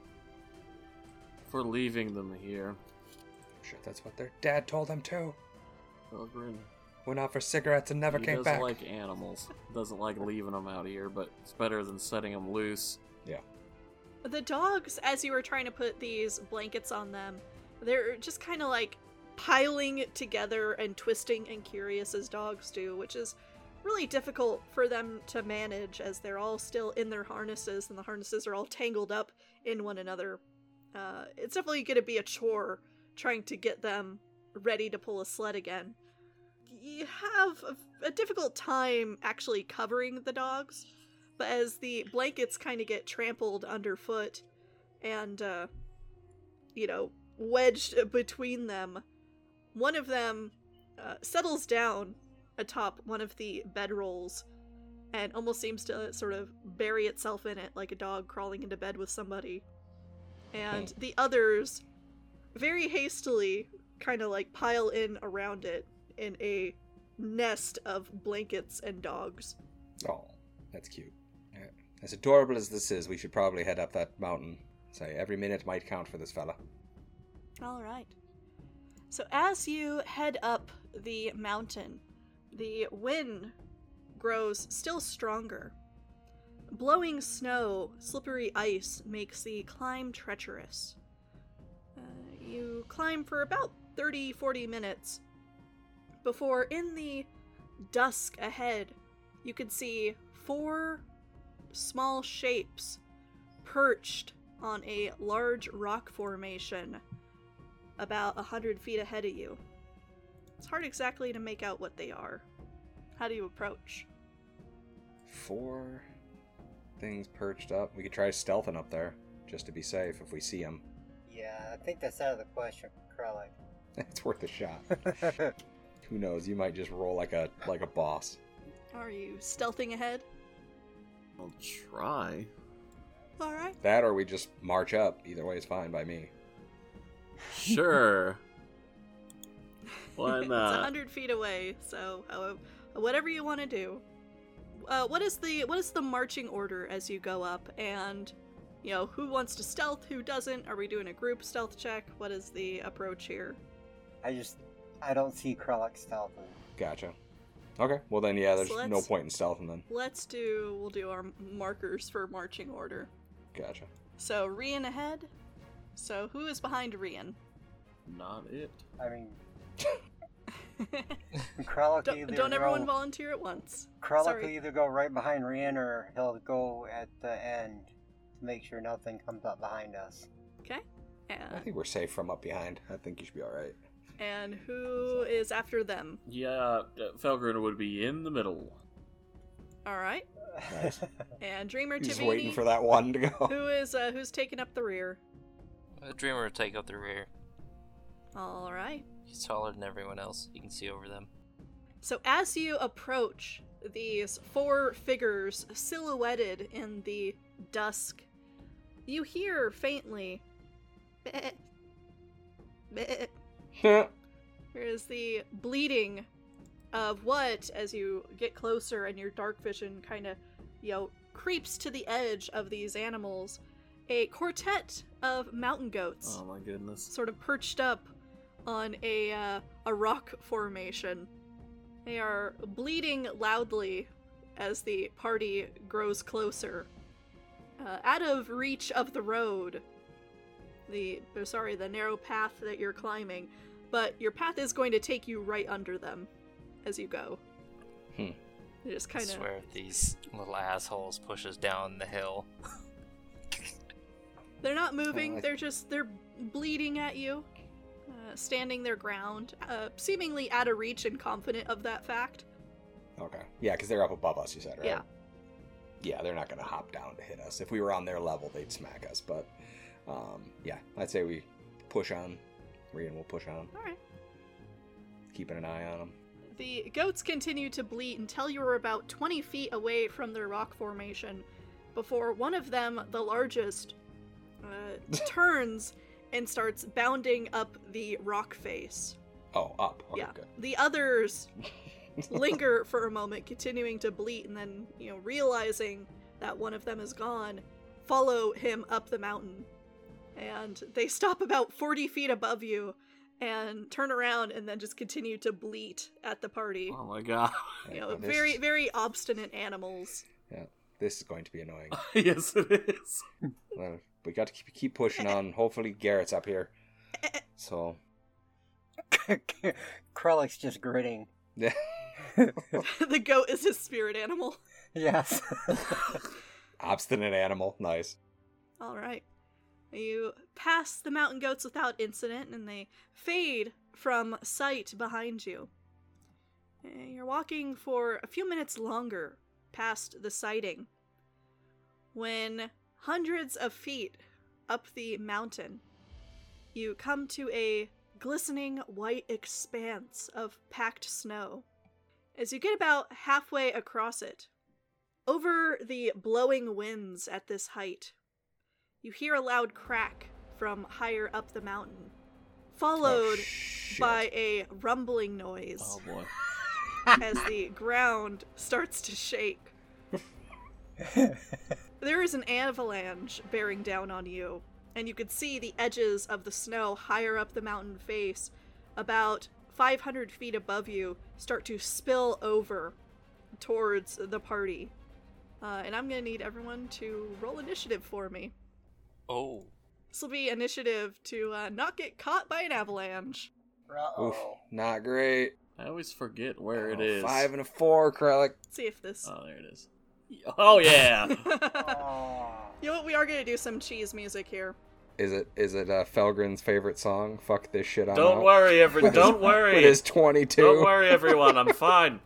for leaving them here. Shit, that's what their dad told them too. Children. Went out for cigarettes and never he came doesn't back. like animals. Doesn't like leaving them out here, but it's better than setting them loose. Yeah. The dogs, as you were trying to put these blankets on them, they're just kind of like piling together and twisting and curious as dogs do, which is really difficult for them to manage as they're all still in their harnesses and the harnesses are all tangled up in one another. Uh, it's definitely going to be a chore trying to get them ready to pull a sled again. You have a, a difficult time actually covering the dogs, but as the blankets kind of get trampled underfoot and, uh, you know, wedged between them, one of them uh, settles down atop one of the bedrolls and almost seems to sort of bury itself in it like a dog crawling into bed with somebody. And the others very hastily kind of like pile in around it in a nest of blankets and dogs. Oh, that's cute. Yeah. As adorable as this is, we should probably head up that mountain. Say, every minute might count for this fella. All right. So as you head up the mountain, the wind grows still stronger. Blowing snow, slippery ice makes the climb treacherous. Uh, you climb for about thirty to forty minutes before, in the dusk ahead, you could see four small shapes perched on a large rock formation about a hundred feet ahead of you. It's hard exactly to make out what they are. How do you approach? Four things perched up. We could try stealthing up there, just to be safe if we see them. Yeah, I think that's out of the question for Krellick. It's worth a shot. Who knows? You might just roll like a like a boss. Are you stealthing ahead? I'll try. Alright. That or we just march up. Either way is fine by me. Sure. Why It's a not? hundred feet away, so uh, whatever you want to do. Uh, what is the what is the marching order as you go up? And you know, who wants to stealth? Who doesn't? Are we doing a group stealth check? What is the approach here? I just, I don't see Krellick stealthing. Gotcha. Okay, well then, yeah, there's So let's- no point in stealthing then. Let's do, we'll do our markers for marching order. Gotcha. So, Rian ahead. So, who is behind Rian? Not it. I mean, Kralik Don't, either don't everyone go, volunteer at once. Kralik Sorry. will either go right behind Rian or he'll go at the end to make sure nothing comes up behind us. Okay. I And, think we're safe from up behind. I think you should be alright. and who is after them? Yeah, uh, Felgren would be in the middle. Alright. And Dreamer He's Tavini, waiting for that one to go. who is, uh, who's taking up the rear? The Dreamer will take up the rear. Alright. He's taller than everyone else. You can see over them. So as you approach these four figures silhouetted in the dusk, you hear faintly, "Meh, meh." There is the bleating of what, as you get closer and your dark vision kind of, you know, creeps to the edge of these animals, a quartet of mountain goats Oh my goodness. sort of perched up on a uh, a rock formation. They are bleating loudly as the party grows closer. Uh, out of reach of the road, the oh, sorry, the narrow path that you're climbing, but your path is going to take you right under them as you go. Hmm. They just I kind of swear if these little assholes push us down the hill. they're not moving. Oh, I- They're just they're bleeding at you, uh, standing their ground, uh, seemingly out of reach and confident of that fact. Okay. Yeah, because they're up above us, you said, right? Yeah. Yeah, they're not going to hop down to hit us. If we were on their level, they'd smack us. But, um, yeah, I'd say we push on. Rian will push on. All right. Keeping an eye on them. The goats continue to bleat until you are about twenty feet away from their rock formation, before one of them, the largest, uh, turns and starts bounding up the rock face. Oh, up. Okay, yeah. good. The others linger for a moment, continuing to bleat, and then, you know, realizing that one of them is gone, follow him up the mountain. And they stop about forty feet above you and turn around and then just continue to bleat at the party. Oh my god. You know, Yeah, this- very, very obstinate animals. Yeah, this is going to be annoying. Yes, it is. Well, we got to keep, keep pushing on. Hopefully Garrett's up here. So, Kralik's just grinning. yeah. The goat is his spirit animal. Yes. Obstinate animal. Nice. All right. You pass the mountain goats without incident, and they fade from sight behind you. And you're walking for a few minutes longer past the sighting, when hundreds of feet up the mountain, you come to a glistening white expanse of packed snow. As you get about halfway across it, over the blowing winds at this height, you hear a loud crack from higher up the mountain, followed Oh, shit. by a rumbling noise Oh boy. as the ground starts to shake. There is an avalanche bearing down on you, and you could see the edges of the snow higher up the mountain face, about five hundred feet above you, start to spill over towards the party. Uh, and I'm gonna need everyone to roll initiative for me. Oh. This will be initiative to uh, not get caught by an avalanche. Oof. Uh-oh. Not great. I always forget where it Oh, is. Five and a four, Kralik. Let's see if this. Oh, there it is. Oh yeah. Aw. You know what? We are gonna do some cheese music here. Is it is it uh, Felgren's favorite song? Fuck this shit. I'm Don't out? worry, every. With his- Don't worry. With his twenty-two. Don't worry, everyone. I'm fine.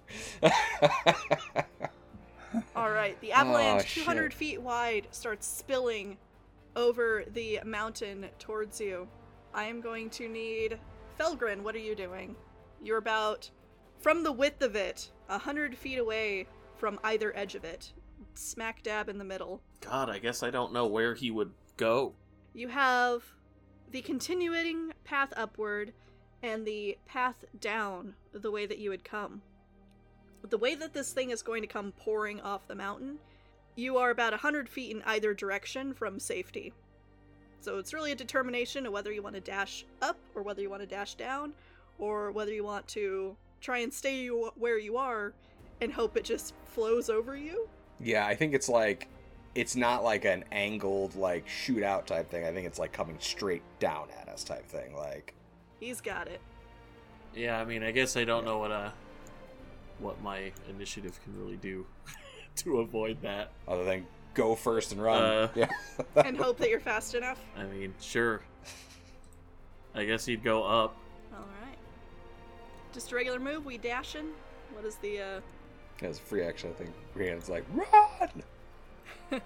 All right, the avalanche, Oh, shit. two hundred feet wide, starts spilling over the mountain towards you. I am going to need Felgren. What are you doing? You're about, from the width of it, one hundred feet away from either edge of it, smack dab in the middle. God, I guess I don't know where he would go. You have the continuing path upward and the path down the way that you had come. The way that this thing is going to come pouring off the mountain, you are about one hundred feet in either direction from safety. So it's really a determination of whether you want to dash up or whether you want to dash down or whether you want to try and stay you where you are and hope it just flows over you? Yeah, I think it's like, it's not like an angled, like, shootout type thing. I think it's like coming straight down at us type thing. Like, He's got it. Yeah, I mean, I guess I don't know what uh, what my initiative can really do to avoid that. other than go first and run. Uh, yeah. And hope that you're fast enough. I mean, sure. I guess he'd go up. Alright. Just a regular move, we dash in. What is the, uh... As a free action, I think Rhiannon's like, run!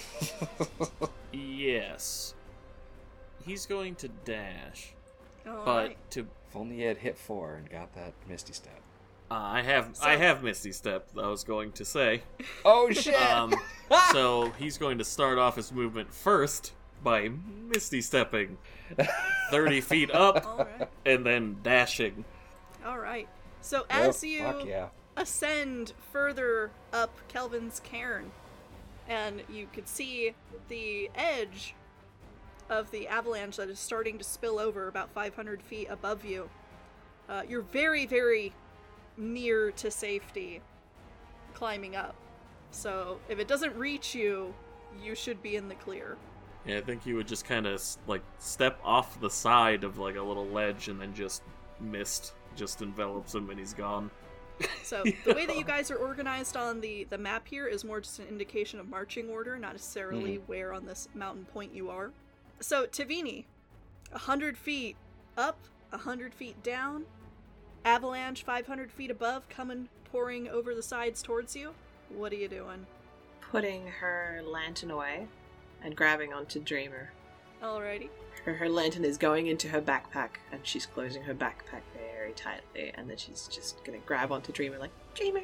Yes. He's going to dash. Alright. But to If only he had hit four and got that Misty Step. uh, I have So- I have Misty Step, I was going to say. Oh, shit! Um, so he's going to start off his movement first by Misty Stepping thirty feet up Alright. and then dashing. Alright. So Oh, as you fuck yeah. ascend further up Kelvin's cairn, and you could see the edge of the avalanche that is starting to spill over about five hundred feet above you. Uh, you're very, very near to safety climbing up. So if it doesn't reach you, you should be in the clear. Yeah, I think he would just kind of like step off the side of like a little ledge and then just mist just envelops him and he's gone. So the way that you guys are organized on the, the map here is more just an indication of marching order, not necessarily where on this mountain point you are. So Tavini, one hundred feet up, one hundred feet down, avalanche five hundred feet above coming pouring over the sides towards you. What are you doing? Putting her lantern away and grabbing onto Dreamer. Alrighty. Her, her lantern is going into her backpack and she's closing her backpack very tightly, and then she's just gonna grab onto Dreamer like, Dreamer!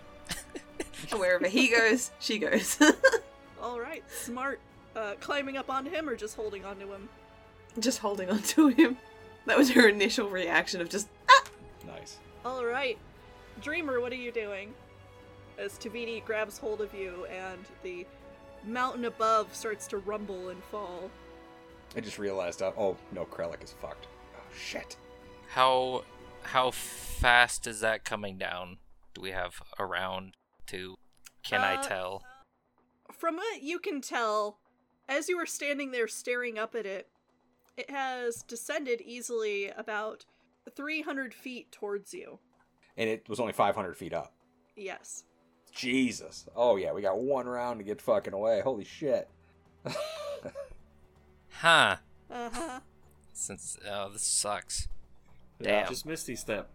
And wherever he goes, she goes. Alright, smart. Uh, climbing up onto him or just holding onto him? Just holding onto him. That was her initial reaction of just, Nice. Alright. Dreamer, what are you doing? As Tavini grabs hold of you and the mountain above starts to rumble and fall. I just realized, uh, oh, no, Krellick is fucked. Oh, shit. How how fast is that coming down? Do we have a round to? Can I Uh, tell? From what you can tell, as you were standing there staring up at it, it has descended easily about three hundred feet towards you. And it was only five hundred feet up. Yes. Jesus. Oh, yeah, we got one round to get fucking away. Holy shit. Huh. Uh-huh. Since oh, this sucks. Yeah, Damn. just Misty Step.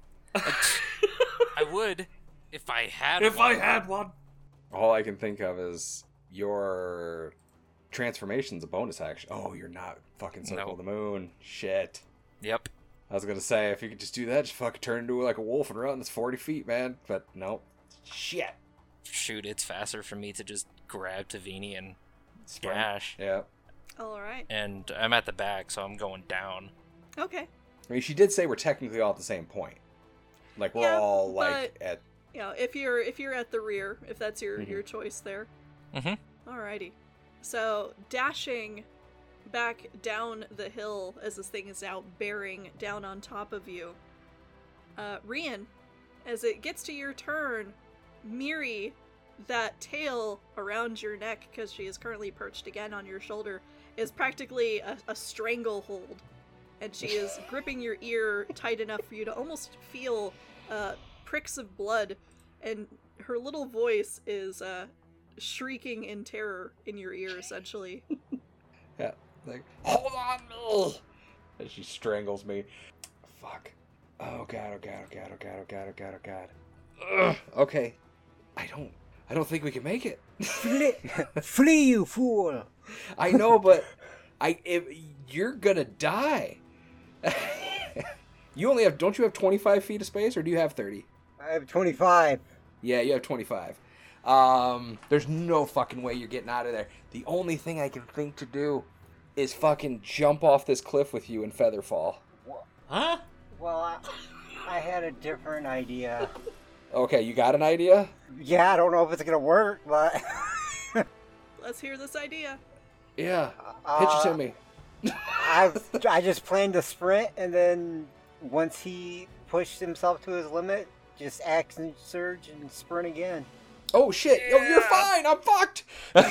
I would if I had. If one. I had one. All I can think of is your transformation's a bonus action. Oh, you're not fucking Circle No. of the Moon. Shit. Yep. I was gonna say, if you could just do that, just fucking turn into like a wolf and run. It's forty feet, man. But nope. Shit. Shoot, it's faster for me to just grab Tavini and Sprint. dash. Yeah. Alright. And I'm at the back, so I'm going down. Okay. I mean, she did say we're technically all at the same point. Like, we're Yeah, all, like, but- at... You know, if you're if you're at the rear, if that's your, Mhm. your choice there. Mhm. Alrighty. So, dashing back down the hill as this thing is now bearing down on top of you. Uh, Rian, as it gets to your turn, Miri, that tail around your neck, because she is currently perched again on your shoulder, is practically a, a stranglehold. And she is gripping your ear tight enough for you to almost feel uh, pricks of blood. And her little voice is uh, shrieking in terror in your ear, essentially. Yeah, like, hold on, me! As she strangles me. Fuck. Oh god, oh god, oh god, oh god, oh god, oh god, oh god. Ugh. Okay. I don't, I don't think we can make it. Flee, flee, you fool! I know, but I, if, you're gonna die. You only have, don't you have twenty-five feet of space, or do you have thirty? I have twenty-five. Yeah, you have twenty-five. Um, there's no fucking way you're getting out of there. The only thing I can think to do is fucking jump off this cliff with you and feather fall. Huh? Well, I, I had a different idea. Okay, you got an idea? Yeah, I don't know if it's gonna work, but Let's hear this idea. Yeah, pitch it uh, to me. I I just planned to sprint, and then once he pushed himself to his limit, just action surge and sprint again. Oh shit! Oh, you're fine. I'm fucked.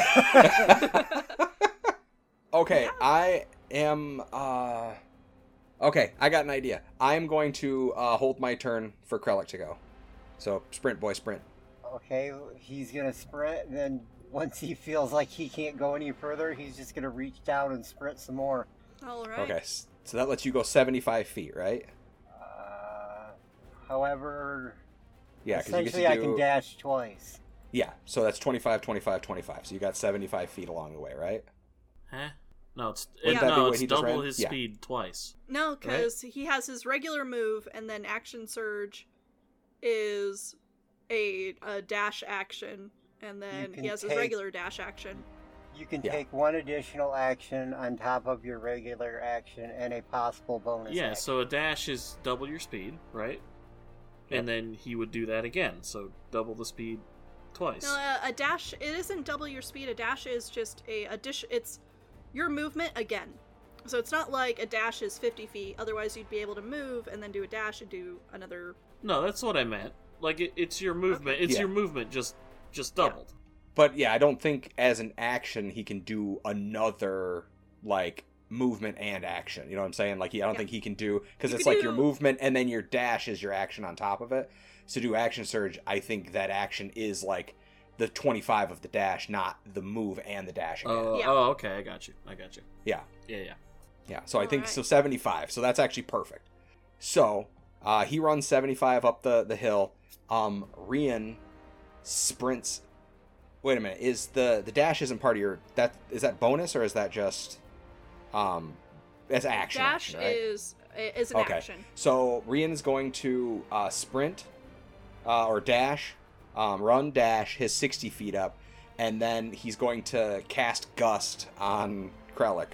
Okay, I am. uh... Okay, I got an idea. I am going to uh, hold my turn for Krellick to go. So sprint, boy, sprint. Okay, he's gonna sprint, and then once he feels like he can't go any further, he's just gonna reach down and sprint some more. All right. Okay, s- so that lets you go seventy-five feet, right? Uh, however, Yeah, because you get essentially to I do. can dash twice. Yeah, so that's twenty-five, twenty-five, twenty-five. So you got seventy-five feet along the way, right? Huh? No, it's Wouldn't it, that be no, what it's he just double ran? his Yeah. speed twice. No, because he has his regular move, and then action surge is a, a dash action, and then can he has his take- regular dash action. You can Yeah. take one additional action on top of your regular action and a possible bonus Yeah, action. so a dash is double your speed, right? And then he would do that again, so double the speed twice. No, a, a dash, it isn't double your speed. A dash is just a addition. It's your movement again. So it's not like a dash is fifty feet. Otherwise, you'd be able to move and then do a dash and do another. No, that's what I meant. Like it, it's your movement. It's Yeah. your movement just just Yeah. doubled. But yeah, I don't think as an action he can do another like movement and action. You know what I'm saying? Like he, I don't Yeah. think he can do because You it's could like your do- movement and then your dash is your action on top of it. So do action surge. I think that action is like the twenty-five of the dash, not the move and the dash again. Oh, Yeah. oh, okay, I got you. I got you. yeah, Yeah, yeah. yeah. So I think Alright. so seventy-five. So that's actually perfect. So uh, he runs seventy-five up the the hill. Um, Rian sprints. Wait a minute. Is the the dash isn't part of your that is that bonus or is that just um as action? Dash action, right? is is an Okay. action. So Rian's going to uh, sprint uh, or dash, um, run dash his sixty feet up, and then he's going to cast Gust on Krellick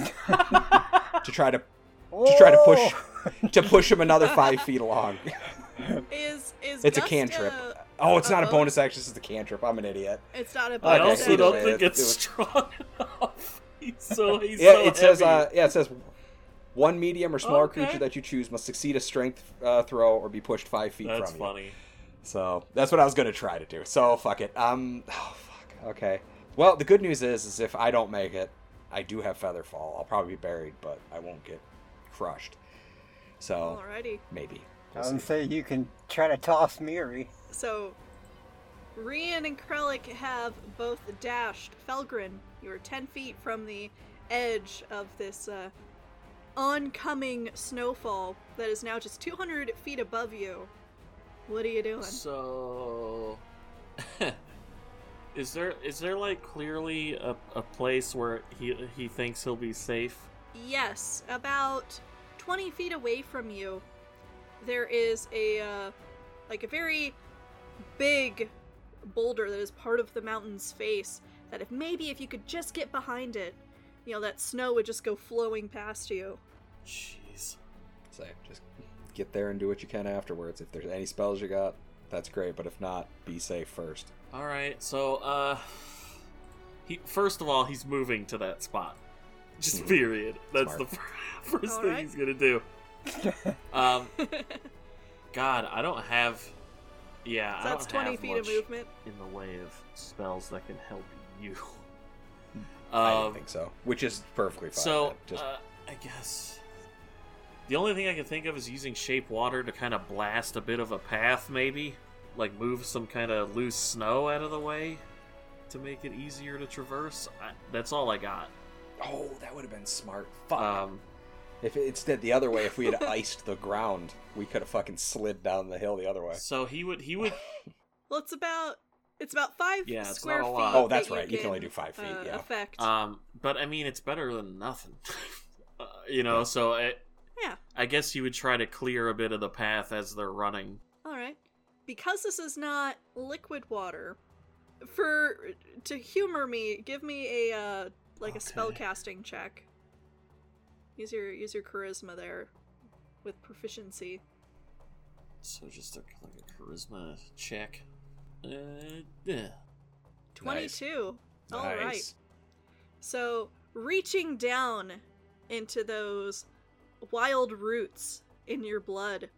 to try to to try to push to push him another five feet along. Is is It's a Gust, cantrip. uh, Oh, it's not a uh-oh. bonus action. It's just a cantrip. I'm an idiot. It's not a I Okay, bonus. also either don't way, think it- it's it was- strong enough. He's so he's Yeah, so it says heavy. uh, yeah, it says one medium or smaller Okay. creature that you choose must succeed a strength uh, throw or be pushed five feet That's from you. funny. So that's what I was gonna try to do. So fuck it. Um. Oh fuck. Okay. Well, the good news is, is if I don't make it, I do have Featherfall. I'll probably be buried, but I won't get crushed. So Alrighty. maybe. I We'll would see. say you can try to toss Miri. So, Rian and Krellick have both dashed. Felgrin, you are ten feet from the edge of this uh, oncoming snowfall that is now just two hundred feet above you. What are you doing? So, is there is there like clearly a, a place where he he thinks he'll be safe? Yes, about twenty feet away from you, there is a, uh, like a very big boulder that is part of the mountain's face, that if maybe if you could just get behind it, you know, that snow would just go flowing past you. Jeez. So just get there and do what you can afterwards. If there's any spells you got, that's great. But if not, be safe first. All right. So, uh, he first of all he's moving to that spot. Just Mhm. period. That's Smart. the fir- first All thing right. he's gonna do. Um, God, I don't have. Yeah, So I that's don't twenty have feet much of movement. in the way of spells that can help you. I Um, don't think so. Which is perfectly fine. So, man. just uh, I guess the only thing I can think of is using shape water to kind of blast a bit of a path, maybe, like move some kind of loose snow out of the way to make it easier to traverse. I, that's all I got. oh, that would have been smart. Fuck. Um, if it, instead the other way, if we had iced the ground, we could have fucking slid down the hill the other way. so he would he would Well, it's about it's about five Yeah, it's square not a feet. lot. Oh, that's that right. You can only do five feet, uh, yeah. Affect. um, but I mean it's better than nothing. uh, you know, so it, yeah. I guess you would try to clear a bit of the path as they're running. All right. Because this is not liquid water, for to humor me, give me a uh, like a Okay. spellcasting check. Use your use your charisma there, with proficiency. So just a, like a charisma check. Uh, yeah. Twenty-two. All right. Nice. So reaching down into those wild roots in your blood,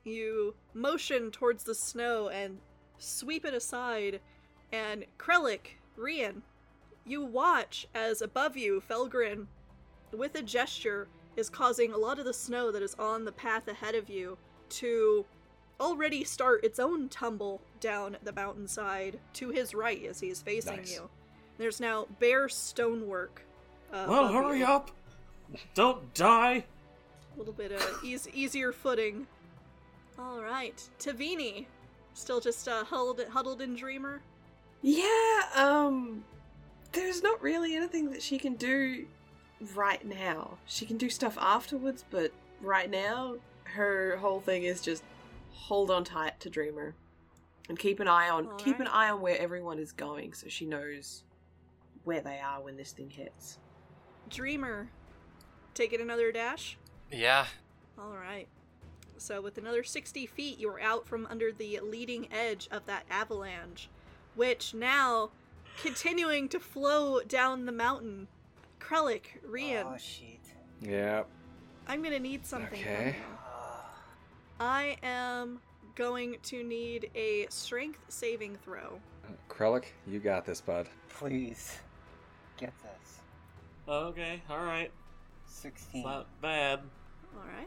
you motion towards the snow and sweep it aside, and Krellick, Rian, you watch as above you, Felgrin, with a gesture, is causing a lot of the snow that is on the path ahead of you to already start its own tumble down the mountainside to his right as he is facing Nice. you. There's now bare stonework. Uh, Well, above hurry you. up! Don't die! A little bit of eas- easier footing. All right, Tavini, still just uh, huddled, huddled in Dreamer. Yeah, um, there's not really anything that she can do right now. She can do stuff afterwards, but right now, her whole thing is just hold on tight to Dreamer and keep an eye on All keep an right. eye on where everyone is going, so she knows where they are when this thing hits. Dreamer, taking another dash. Yeah. All right. So with another sixty feet, you are out from under the leading edge of that avalanche, which now continuing to flow down the mountain. Krellick, Rian, Oh shit. Yeah. I'm gonna need something. from Okay. you. I am going to need a strength saving throw. Krellick, you got this, bud. Please. Get this. Okay, alright. It's sixteen. not bad. All right.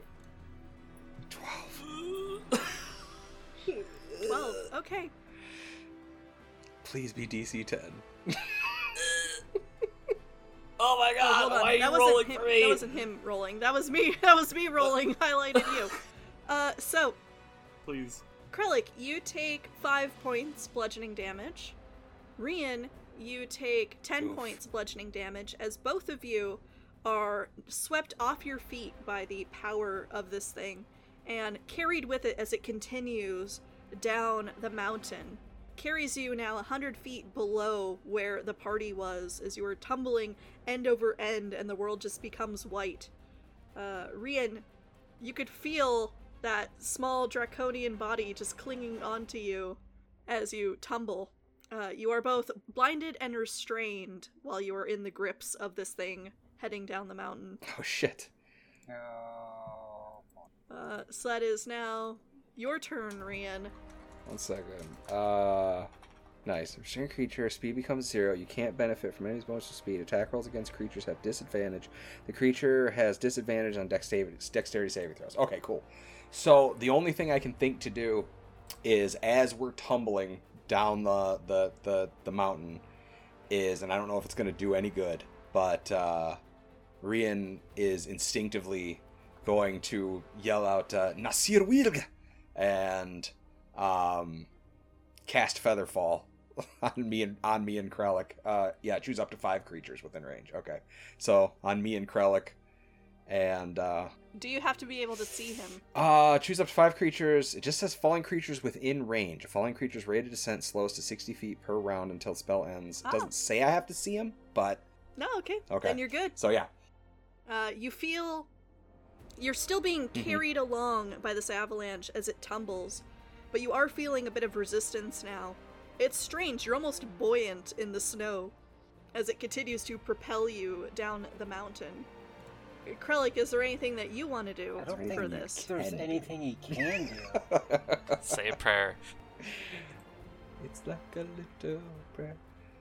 Twelve. twelve. Okay. Please be D C ten. Oh my Oh, god, hold on. why are that you wasn't rolling him, for me? That wasn't him rolling. That was me. That was me rolling. Highlighted you. Uh, so Please. Krellick, you take five points bludgeoning damage. Rian, you take ten Oof. points bludgeoning damage as both of you are swept off your feet by the power of this thing and carried with it as it continues down the mountain. Carries you now one hundred feet below where the party was as you are tumbling end over end and the world just becomes white. Uh, Rian, you could feel that small draconian body just clinging onto you as you tumble. Uh, you are both blinded and restrained while you are in the grips of this thing heading down the mountain. Oh shit. No. Uh, so that is now your turn, Rian. One second. Uh, nice. Restrained creature, speed becomes zero. You can't benefit from enemy's bonus to speed. Attack rolls against creatures have disadvantage. The creature has disadvantage on dexterity, dexterity saving throws. Okay, cool. So the only thing I can think to do is as we're tumbling down the the the, the mountain is, and I don't know if it's going to do any good, but uh, Rian is instinctively going to yell out uh, Nasir Wilg and um, cast Featherfall on me and on me and Krellick. Uh, yeah, choose up to five creatures within range. Okay, so on me and Krellick, and uh, Do you have to be able to see him? uh, choose up to five creatures. It just says falling creatures within range. A falling creature's rate of descent slows to sixty feet per round until the spell ends. It Oh. doesn't say I have to see him, but No, okay. Okay. Then you're good. so yeah. Uh, you feel you're still being Mhm. carried along by this avalanche as it tumbles, but you are feeling a bit of resistance now. It's strange, you're almost buoyant in the snow as it continues to propel you down the mountain. Krellick, is there anything that you want to do I don't anything for think you this? there's Can do. anything he can do. Say a prayer. It's like a little breath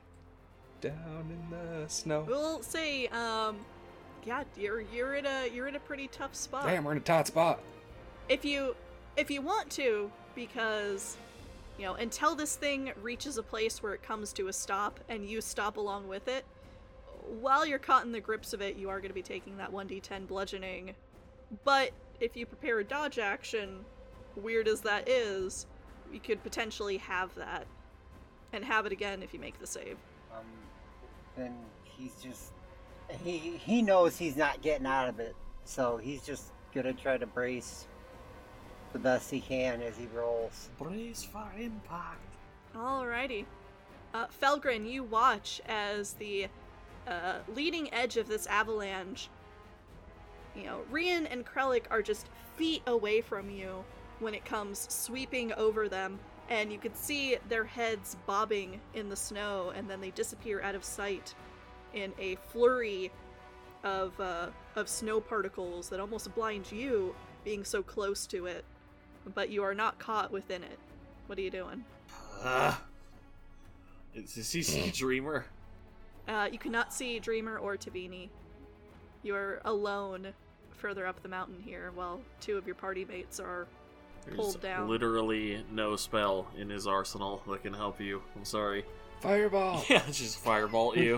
down in the snow. We'll say, um, yeah, you're you're in a you're in a pretty tough spot. Damn, we're in a tight spot. If you if you want to, because you know, until this thing reaches a place where it comes to a stop and you stop along with it, while you're caught in the grips of it, you are going to be taking that one d ten bludgeoning. But if you prepare a dodge action, weird as that is, you could potentially have that and have it again if you make the save. Um, then he's just he he knows he's not getting out of it, so he's just gonna try to brace the best he can as he rolls. Brace for impact. Alrighty. Uh, Felgrin, you watch as the uh, leading edge of this avalanche, you know, Rian and Krellick are just feet away from you when it comes sweeping over them, and you can see their heads bobbing in the snow, and then they disappear out of sight in a flurry of, uh, of snow particles that almost blind you, being so close to it. but you are not caught within it. What are you doing? Uh, is, is he see Dreamer? Uh, you cannot see Dreamer or Tavini. You are alone further up the mountain here, while two of your party mates are There's pulled down. literally no spell in his arsenal that can help you. I'm sorry. Fireball. Yeah, just fireball you.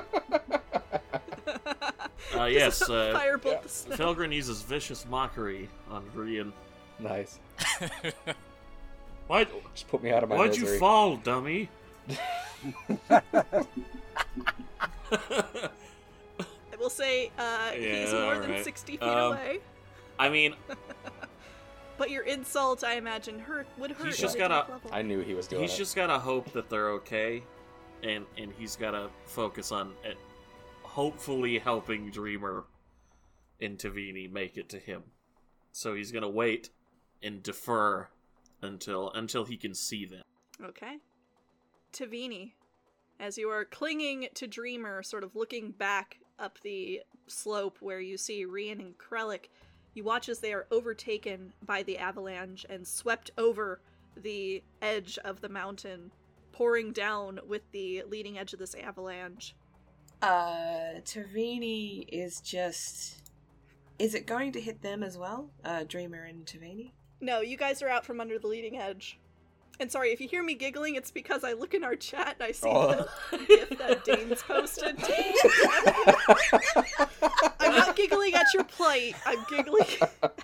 uh, yes, uh, Firebolt yeah. the snow. Felgren uses vicious mockery on Rian. Nice. Why'd, Just put me out of my why'd misery. you fall, dummy? I will say, uh, Yeah, he's more than alright. sixty feet Um, away. I mean, But your insult, I imagine, hurt would hurt. He's at just a gotta- deep level. I knew he was doing he's it. just gotta hope that they're okay, and and he's gotta focus on uh, hopefully helping Dreamer and Tavini make it to him. So he's gonna wait and defer until until he can see them. Okay. Tavini, as you are clinging to Dreamer, sort of looking back up the slope where you see Rian and Krellick, you watch as they are overtaken by the avalanche and swept over the edge of the mountain, pouring down with the leading edge of this avalanche. Uh, Tavini is just... Is it going to hit them as well? Uh, Dreamer and Tavini? No, you guys are out from under the leading edge. And sorry, if you hear me giggling, it's because I look in our chat and I see Oh. the gif that Dane's posted. I'm not giggling at your plight. I'm giggling at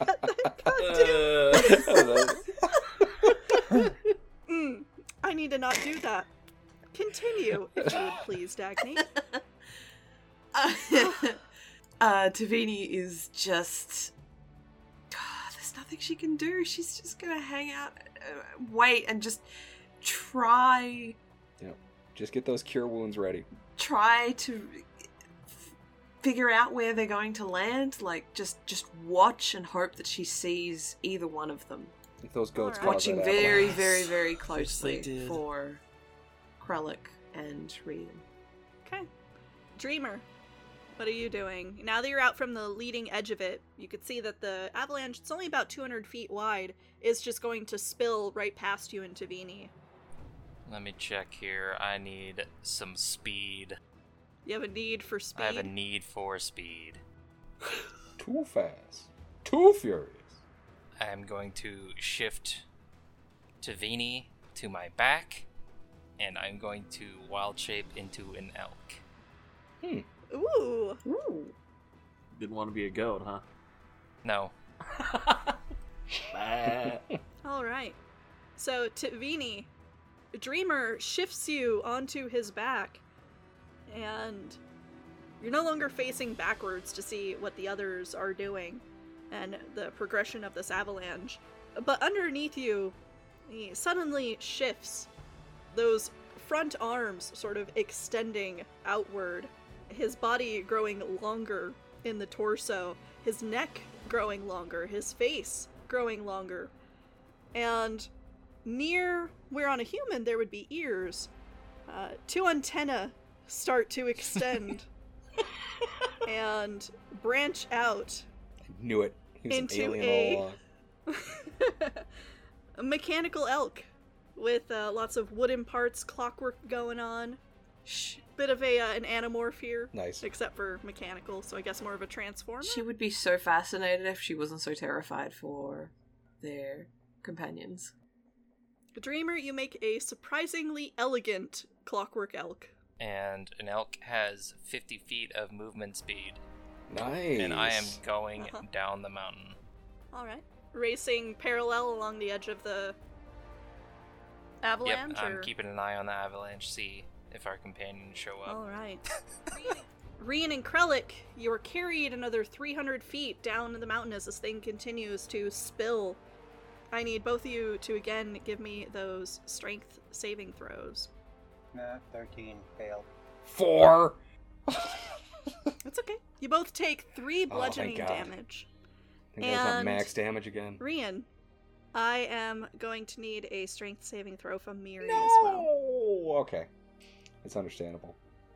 that goddamn... Mm, I need to not do that. Continue, if you would please, Dagny. Uh, uh, Tavini is just... There's nothing she can do. She's just gonna hang out, uh, wait, and just try... Just get those cure wounds ready. try to f- figure out where they're going to land. Like, just just watch and hope that she sees either one of them. If those goats Alright. cause that Watching very, avalanche. very, very Yes, closely they did. for Krellick and Rian. Okay. Dreamer, what are you doing? Now that you're out from the leading edge of it, you could see that the avalanche, it's only about two hundred feet wide, is just going to spill right past you and Tavini. Let me check here. I need some speed. You have a need for speed? I have a need for speed. Too fast. Too furious. I'm going to shift Tavini to my back, and I'm going to wild shape into an elk. Hmm. Ooh! Ooh. Didn't want to be a goat, huh? No. Bah. Alright. So, Tavini, Dreamer shifts you onto his back, and you're no longer facing backwards to see what the others are doing and the progression of this avalanche. But underneath you, he suddenly shifts, those front arms sort of extending outward, his body growing longer in the torso, his neck growing longer, his face growing longer, and near where on a human there would be ears, uh, two antennae start to extend and branch out I knew it. He was Into an alien a- all along. a mechanical elk with uh, lots of wooden parts, clockwork going on. Sh- Bit of a uh, an anamorph here, Nice. except for mechanical, so I guess more of a transformer. She would be so fascinated if she wasn't so terrified for their companions. Dreamer, you make a surprisingly elegant clockwork elk. And an elk has fifty feet of movement speed. Nice. And I am going Uh-huh. down the mountain. All right, racing parallel along the edge of the avalanche. Yep, I'm or... keeping an eye on the avalanche, see if our companions show up. All right. Rian and Krellick, you are carried another three hundred feet down the mountain as this thing continues to spill. I need both of you to again give me those strength saving throws. Nah, thirteen failed. Four. That's okay. You both take three Oh, thank bludgeoning God. damage. I think that's not And- max damage again. Rian, I am going to need a strength saving throw from Miri No. as well. Okay. It's understandable.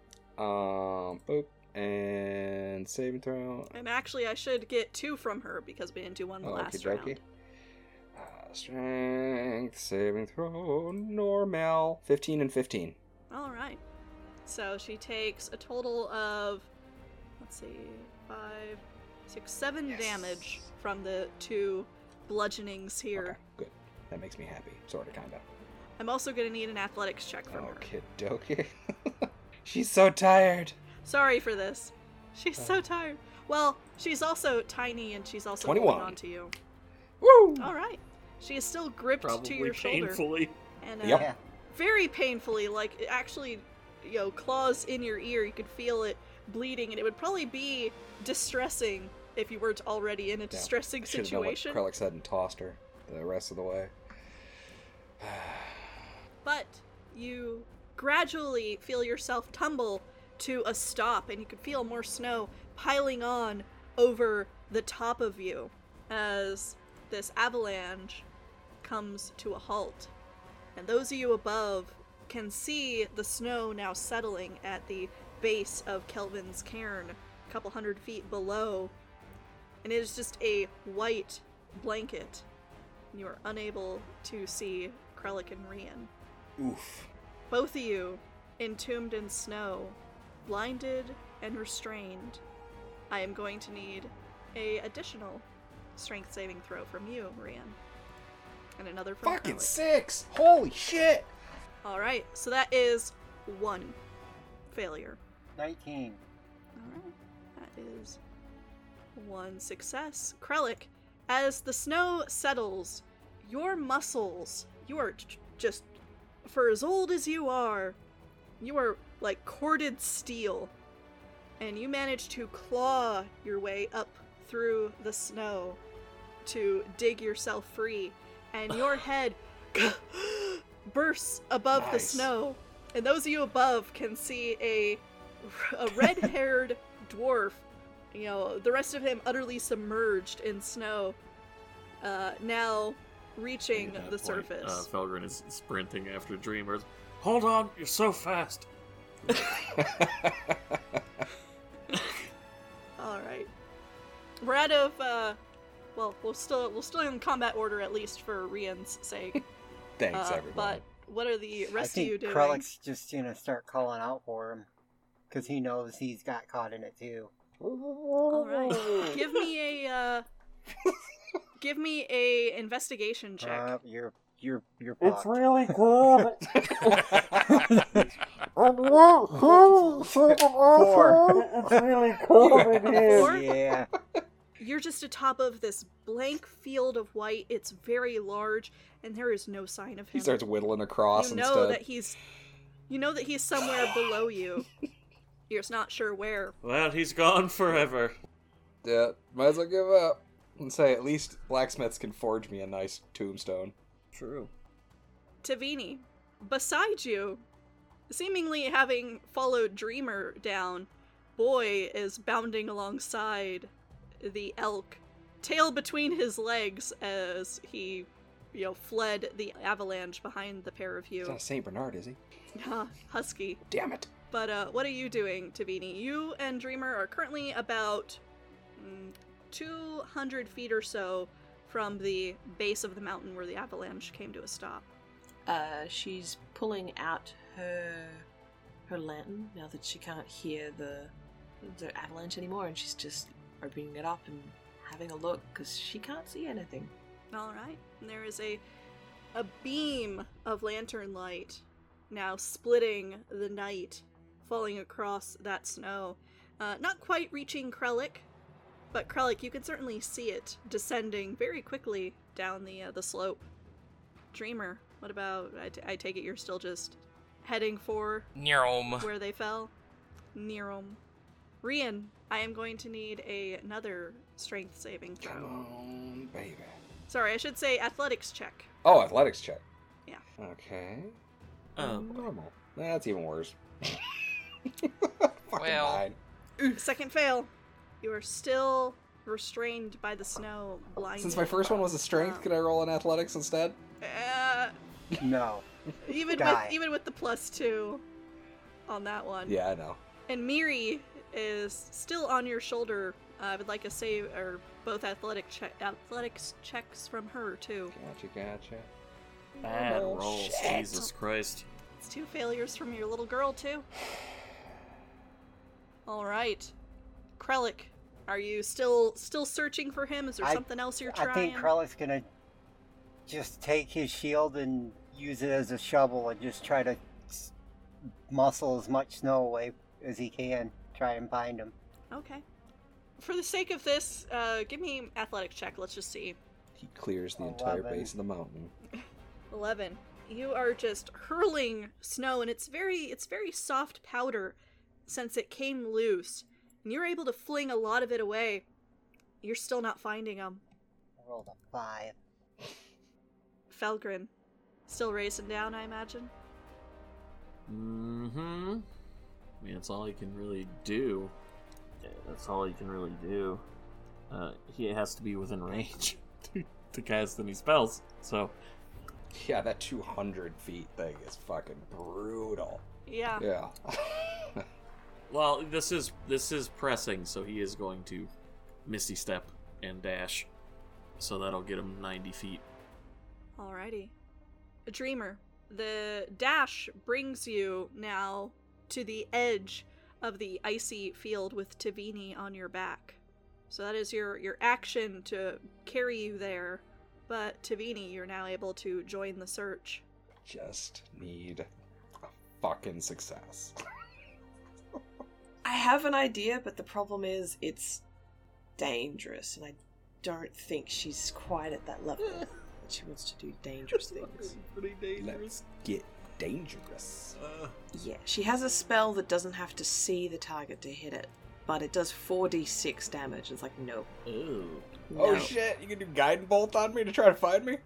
Um. Boop. And saving throw. And actually, I should get two from her because we didn't do one the Oh, last okey-dokey. round. Uh, Strength saving throw normal. fifteen and fifteen. All right. So she takes a total of, let's see, five, six, seven Yes. damage from the two bludgeonings here. Okay, good. That makes me happy. Sorta, kinda. I'm also going to need an athletics check from her. Okie dokie. She's so tired. Sorry for this. She's so tired. Well, she's also tiny and she's also twenty-one. holding on to you. Woo! All right. She is still gripped Probably to your shoulder. painfully. And uh, Yep. Yeah. very painfully, like it actually, you know, claws in your ear. You could feel it bleeding, and it would probably be distressing if you weren't already in a distressing Should've done what situation. Krellick said and tossed her the rest of the way. But you gradually feel yourself tumble to a stop, and you can feel more snow piling on over the top of you as this avalanche comes to a halt. And those of you above can see the snow now settling at the base of Kelvin's cairn, a couple hundred feet below. And it is just a white blanket. You are unable to see Krellick and Rian. Oof. Both of you, entombed in snow, blinded and restrained. I am going to need a additional strength saving throw from you, Rian. And another from Fucking Krellick. six! Holy shit! Alright, so that is one failure. nineteen. Alright, that is one success. Krellick, as the snow settles, your muscles, you are j- just, for as old as you are, you are like corded steel. And you manage to claw your way up through the snow to dig yourself free. And your head bursts above the Nice. snow. And those of you above can see a, a red-haired dwarf, you know, the rest of him utterly submerged in snow, uh, now reaching At that the point, surface. Uh, Felgren is sprinting after Dreamers. Hold on, you're so fast. All right, we're out of. Uh, well, we'll still we'll still in combat order at least for Rian's sake. Thanks, uh, everyone. But what are the I rest of think you doing? Krellick's just gonna start calling out for him. Because he knows he's got caught in it too. All right, give me a uh, give me a investigation check. Uh, you're, you're, you're It's fucked. really cool. Four. It's really cold in here. Four? Yeah. You're just atop of this blank field of white. It's very large, and there is no sign of him. He starts whittling across you know instead. that he's, you know that he's somewhere below you. You're just not sure where. Well, he's gone forever. Yeah, might as well give up. And say, at least blacksmiths can forge me a nice tombstone. True. Tavini, beside you, seemingly having followed Dreamer down, Boy is bounding alongside the elk, tail between his legs as he, you know, fled the avalanche behind the pair of He's you. not a Saint Bernard, is he? Husky. Damn it. But uh, what are you doing, Tavini? You and Dreamer are currently about mm, two hundred feet or so from the base of the mountain where the avalanche came to a stop. Uh, she's pulling out her her lantern now that she can't hear the the avalanche anymore, and she's just opening it up and having a look because she can't see anything. All right. And there is a a beam of lantern light now splitting the night, falling across that snow. Uh, not quite reaching Krellick, but Krellick, you can certainly see it descending very quickly down the uh, the slope. Dreamer, what about? I, t- I take it you're still just heading for Neom. where they fell. Nerum. Rian, I am going to need a, another strength saving throw. Come on, baby. Sorry, I should say athletics check. Oh, athletics check. Yeah. Okay. Oh, Normal. That's even worse. Fucking Well. nine. Second fail. You are still restrained by the snow, blinded. Since my first one was a strength, Um, can I roll an athletics instead? Uh, No. even Die. with even with the plus two on that one. Yeah, I know. And Miri is still on your shoulder, I would like a save, or both athletic che- athletics checks from her, too. Gotcha, gotcha. Bad Oh, rolls, shit. Jesus Christ. It's two failures from your little girl, too. Alright. Krellick, are you still still searching for him? Is there I- something else you're I trying? think Krellick's gonna just take his shield and use it as a shovel and just try to s- muscle as much snow away as he can. Try and find him. Okay. For the sake of this, uh, give me an athletic check. Let's just see. He clears the entire Eleven. base of the mountain. eleven. You are just hurling snow, and it's very it's very soft powder since it came loose. And you're able to fling a lot of it away. You're still not finding him. I rolled a five. Felgrin, still racing down, I imagine. Mm-hmm. I mean, that's all he can really do. Yeah, that's all he can really do. Uh, he has to be within range to, to cast any spells. So, Yeah, that two hundred feet thing is fucking brutal. Yeah. Yeah. well, this is this is pressing, so he is going to Misty Step and dash. So that'll get him ninety feet. Alrighty. A dreamer. The dash brings you now to the edge of the icy field with Tavini on your back. So that is your, your action to carry you there. But Tavini, you're now able to join the search. Just need a fucking success. I have an idea, but the problem is it's dangerous, and I don't think she's quite at that level. She wants to do dangerous things. Pretty Let's get dangerous. Uh, Yeah, she has a spell that doesn't have to see the target to hit it, but it does four d six damage. It's like, no. Ooh. Oh no. shit, you can do guiding bolt on me to try to find me?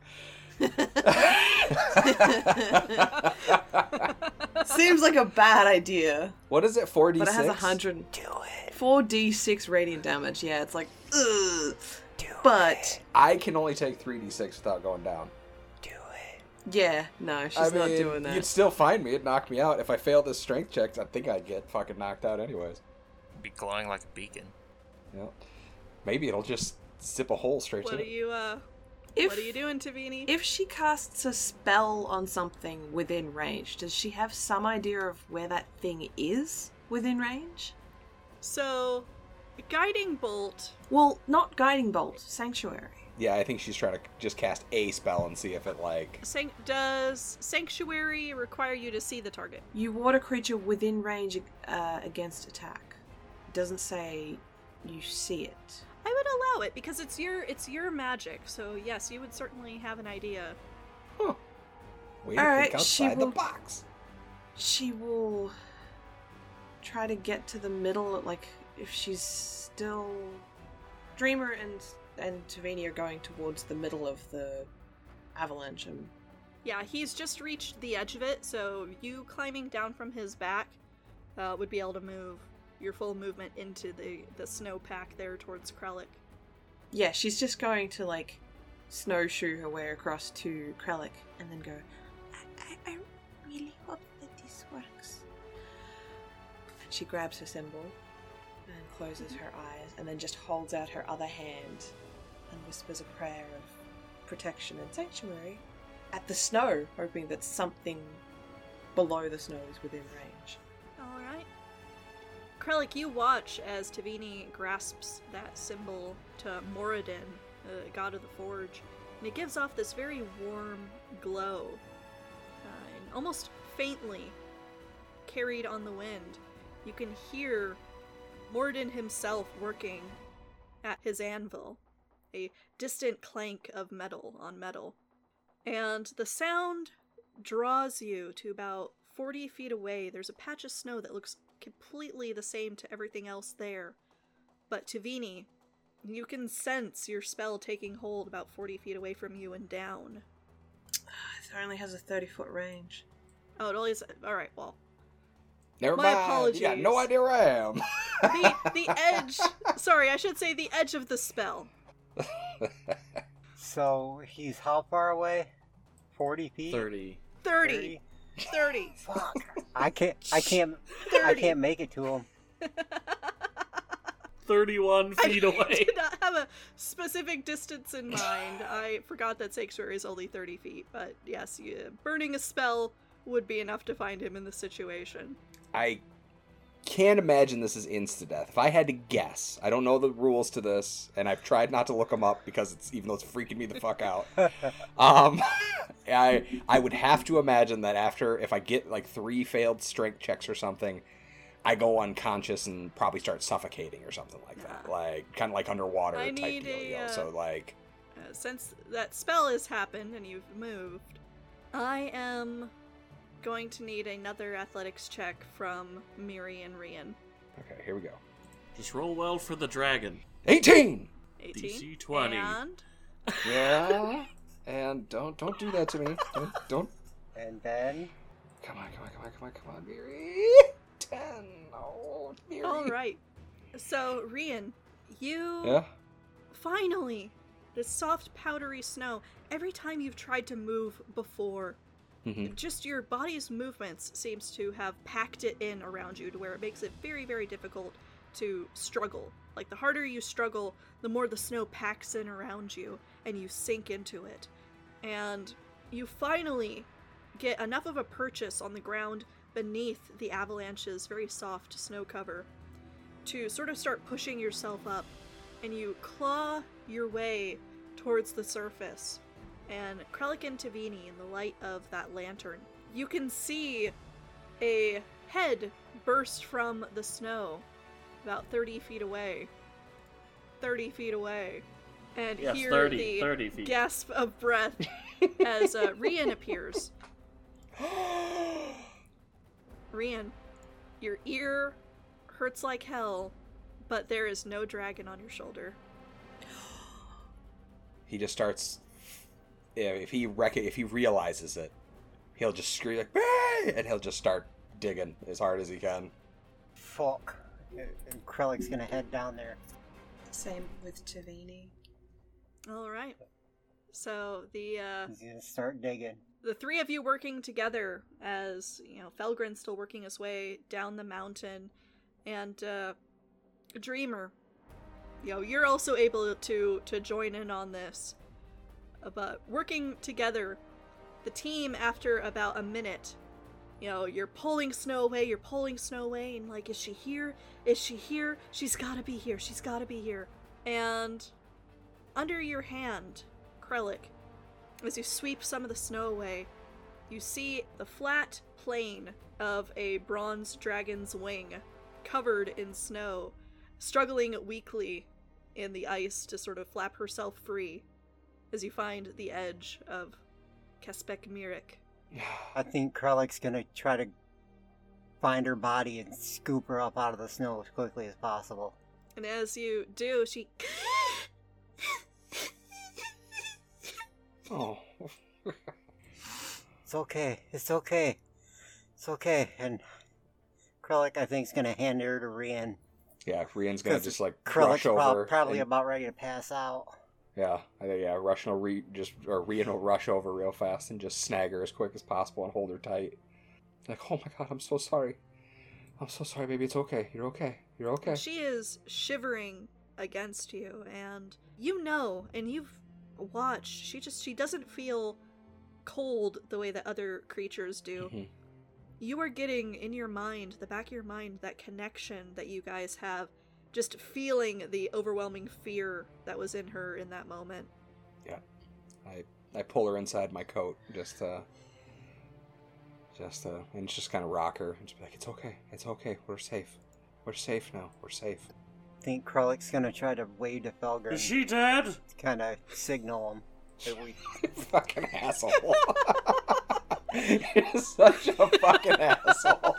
Seems like a bad idea, What is it, four d six? but it has a hundred. Do it. four d six radiant damage. Yeah, it's like, ugh. Do But it. I can only take three d six without going down. Do it. yeah, no, she's I not mean, doing that. You'd still find me, it'd knock me out. If I failed this strength checks, I think I'd get fucking knocked out anyways. Be glowing like a beacon. Yeah. Maybe it'll just zip a hole straight What to are you, uh, If what are you doing, Tavini? if she casts a spell on something within range, does she have some idea of where that thing is within range? So, guiding bolt. Well, not guiding bolt, sanctuary. Yeah, I think she's trying to just cast a spell and see if it, like... San- does sanctuary require you to see the target? You ward a creature within range uh, against attack. It doesn't say you see it. I would allow it because it's your it's your magic. So yes, you would certainly have an idea. Huh. Way to Alright, think she outside the will- box. She will try to get to the middle, like, if she's still... Dreamer and, and Tavini are going towards the middle of the avalanche. And Yeah, he's just reached the edge of it, so you climbing down from his back uh, would be able to move your full movement into the, the snowpack there towards Krellick. yeah, she's just going to, like, snowshoe her way across to Krellick and then go, I, I, I really hope that this works. And she grabs her symbol and closes her eyes and then just holds out her other hand and whispers a prayer of protection and sanctuary at the snow, hoping that something below the snow is within range. Alright. Krellick, you watch as Tavini grasps that symbol to Moradin, the god of the forge, and it gives off this very warm glow, uh, and almost faintly carried on the wind. You can hear Moradin himself working at his anvil, a distant clank of metal on metal. And the sound draws you to about forty feet away. There's a patch of snow that looks completely the same to everything else there. But Tavini, you can sense your spell taking hold about forty feet away from you and down. It only has a thirty foot range. Oh, it only is. Alright, well. Never My mind. You got no apologies. idea where I am. The, the edge. Sorry, I should say the edge of the spell. So he's how far away? Forty feet. thirty. thirty. thirty. Fuck. I can't. I can't. I thirty. can't make it to him. thirty-one feet I away. did not have a specific distance in mind. I forgot that Sanctuary is only thirty feet, but yes, yeah, burning a spell would be enough to find him in the situation. I can't imagine this is insta-death. If I had to guess, I don't know the rules to this, and I've tried not to look them up because it's even though it's freaking me the fuck out. um, I I would have to imagine that after if I get like three failed strength checks or something, I go unconscious and probably start suffocating or something like that, Yeah. like kind of like underwater I type need deal. a, you know? uh, So like, Uh, since that spell has happened and you've moved, I am going to need another athletics check from Miri and Rian. okay, here we go. Just roll well for the dragon. eighteen. eighteen. D C twenty. And Yeah. And don't don't do that to me. Don't don't. And then Come on, come on, come on, come on, come on, Miri. Ten. Oh, Miri. all right. So Rian, you Yeah. finally this soft powdery snow. Every time you've tried to move before, Mm-hmm. just your body's movements seems to have packed it in around you to where it makes it very, very difficult to struggle. Like the harder you struggle, the more the snow packs in around you and you sink into it. And you finally get enough of a purchase on the ground beneath the avalanche's very soft snow cover to sort of start pushing yourself up, and you claw your way towards the surface. And Krellick and Tavini, in the light of that lantern, you can see a head burst from the snow about thirty feet away. thirty feet away. And Yes, hear thirty, the thirty feet. gasp of breath as uh, Rian appears. Rian, your ear hurts like hell, but there is no dragon on your shoulder. He just starts. Yeah, if he rec- if he realizes it, he'll just scream like "Bah!" and he'll just start digging as hard as he can. fuck. And Krellick's gonna head down there. Same with Tavini. All right. So the uh, He's gonna start digging. the three of you working together as, you know, Felgren's still working his way down the mountain, and uh, Dreamer, you know, you're also able to to join in on this. Uh, but working together, the team, after about a minute, you know, you're pulling snow away, you're pulling snow away, and like, is she here? Is she here? She's gotta be here. She's gotta be here. And under your hand, Krellick, as you sweep some of the snow away, you see the flat plain of a bronze dragon's wing, covered in snow, struggling weakly in the ice to sort of flap herself free, as you find the edge of Kespek Mirik. I think Krellick's gonna try to find her body and scoop her up out of the snow as quickly as possible. And as you do, she... Oh. It's okay. It's okay. It's okay. And Krellick, I think, is gonna hand her to Rian. Yeah, Rian's gonna 'Cause just like Krellick's rush over. prob- probably and- about ready to pass out. Yeah, I think yeah, Rush will re- just or Rian will rush over real fast and just snag her as quick as possible and hold her tight. Like, oh my god, I'm so sorry. I'm so sorry, baby. It's okay. You're okay. You're okay. She is shivering against you, and you know, and you've watched, she just, she doesn't feel cold the way that other creatures do. Mhm. You are getting in your mind, the back of your mind, that connection that you guys have, just feeling the overwhelming fear that was in her in that moment. I I pull her inside my coat, just uh, just uh, and just kind of rock her and just be like, it's okay. It's okay. We're safe. We're safe now. We're safe. I think Krellick's gonna try to wave to Felgren. Is she dead? Kind of signal him that we. Fucking asshole. You're such a fucking asshole.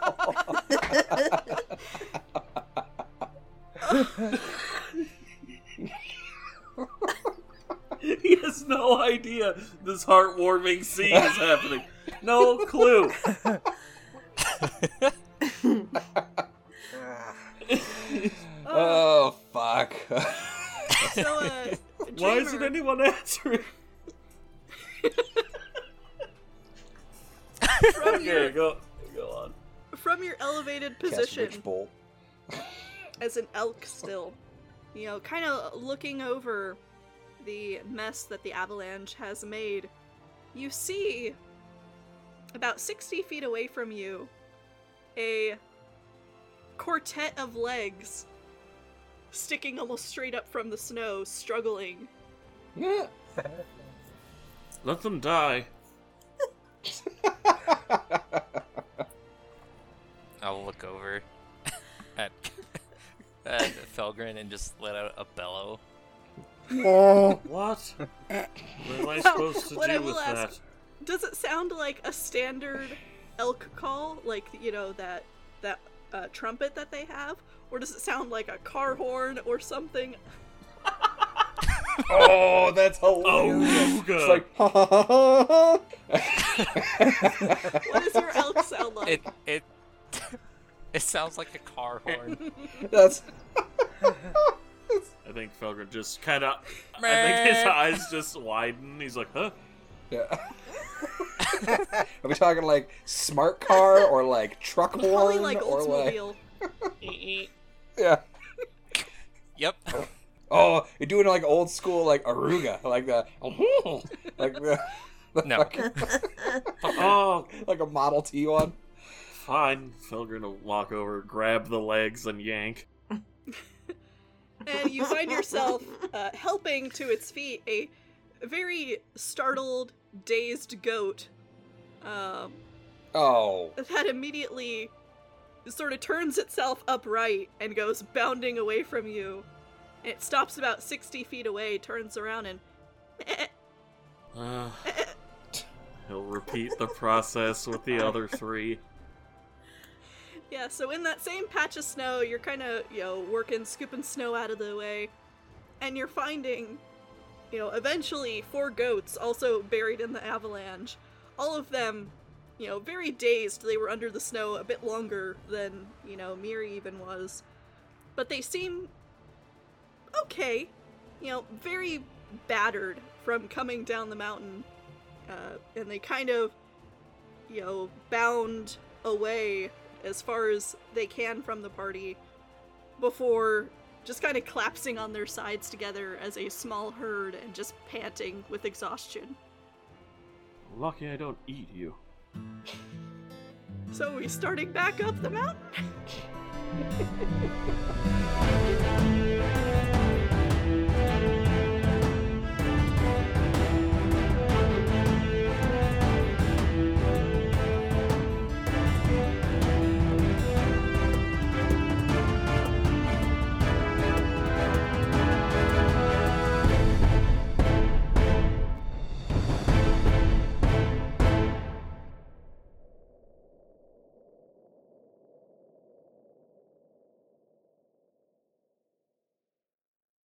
He has no idea this heartwarming scene is happening. No clue. Oh fuck. So, uh, Why isn't Dreamer, anyone answering? from, Okay, your, go go on. from your elevated Cast position Witch Bolt. as an elk still, you know, kind of looking over the mess that the avalanche has made, you see, about sixty feet away from you, a quartet of legs sticking almost straight up from the snow, struggling. Yeah. Let them die. I'll look over at, at Felgrin and just let out a bellow. Oh. What? What am I Now, supposed to what do I will with ask- that? Does it sound like a standard elk call, like, you know, that that uh, trumpet that they have, or does it sound like a car horn or something? Oh, that's hilarious. Auga. It's like, ha ha ha ha. What does your elk sound like? It it it sounds like a car horn. That's. I think Felgrin just kind of. I think his eyes just widen. He's like, huh? Yeah. Are we talking like smart car or like truck horn Probably like or like Oldsmobile. yeah? Yep. Oh, you're doing like old school like Aruga, like the like the, the No. fucking- Oh, like a Model T one. fine. Felgrin will walk over, grab the legs, and yank. And you find yourself uh, helping to its feet a very startled, dazed goat um, Oh, that immediately sort of turns itself upright and goes bounding away from you. And it stops about sixty feet away, turns around, and Uh, he'll repeat the process with the other three. yeah, so in that same patch of snow, you're kind of, you know, working, scooping snow out of the way, and you're finding, you know, eventually four goats also buried in the avalanche. All of them, you know, very dazed. They were under the snow a bit longer than, you know, Miri even was. But they seem okay, you know, very battered from coming down the mountain. Uh, and they kind of, you know, bound away as far as they can from the party before just kind of collapsing on their sides together as a small herd and just panting with exhaustion. Lucky I don't eat you. So are we starting back up the mountain?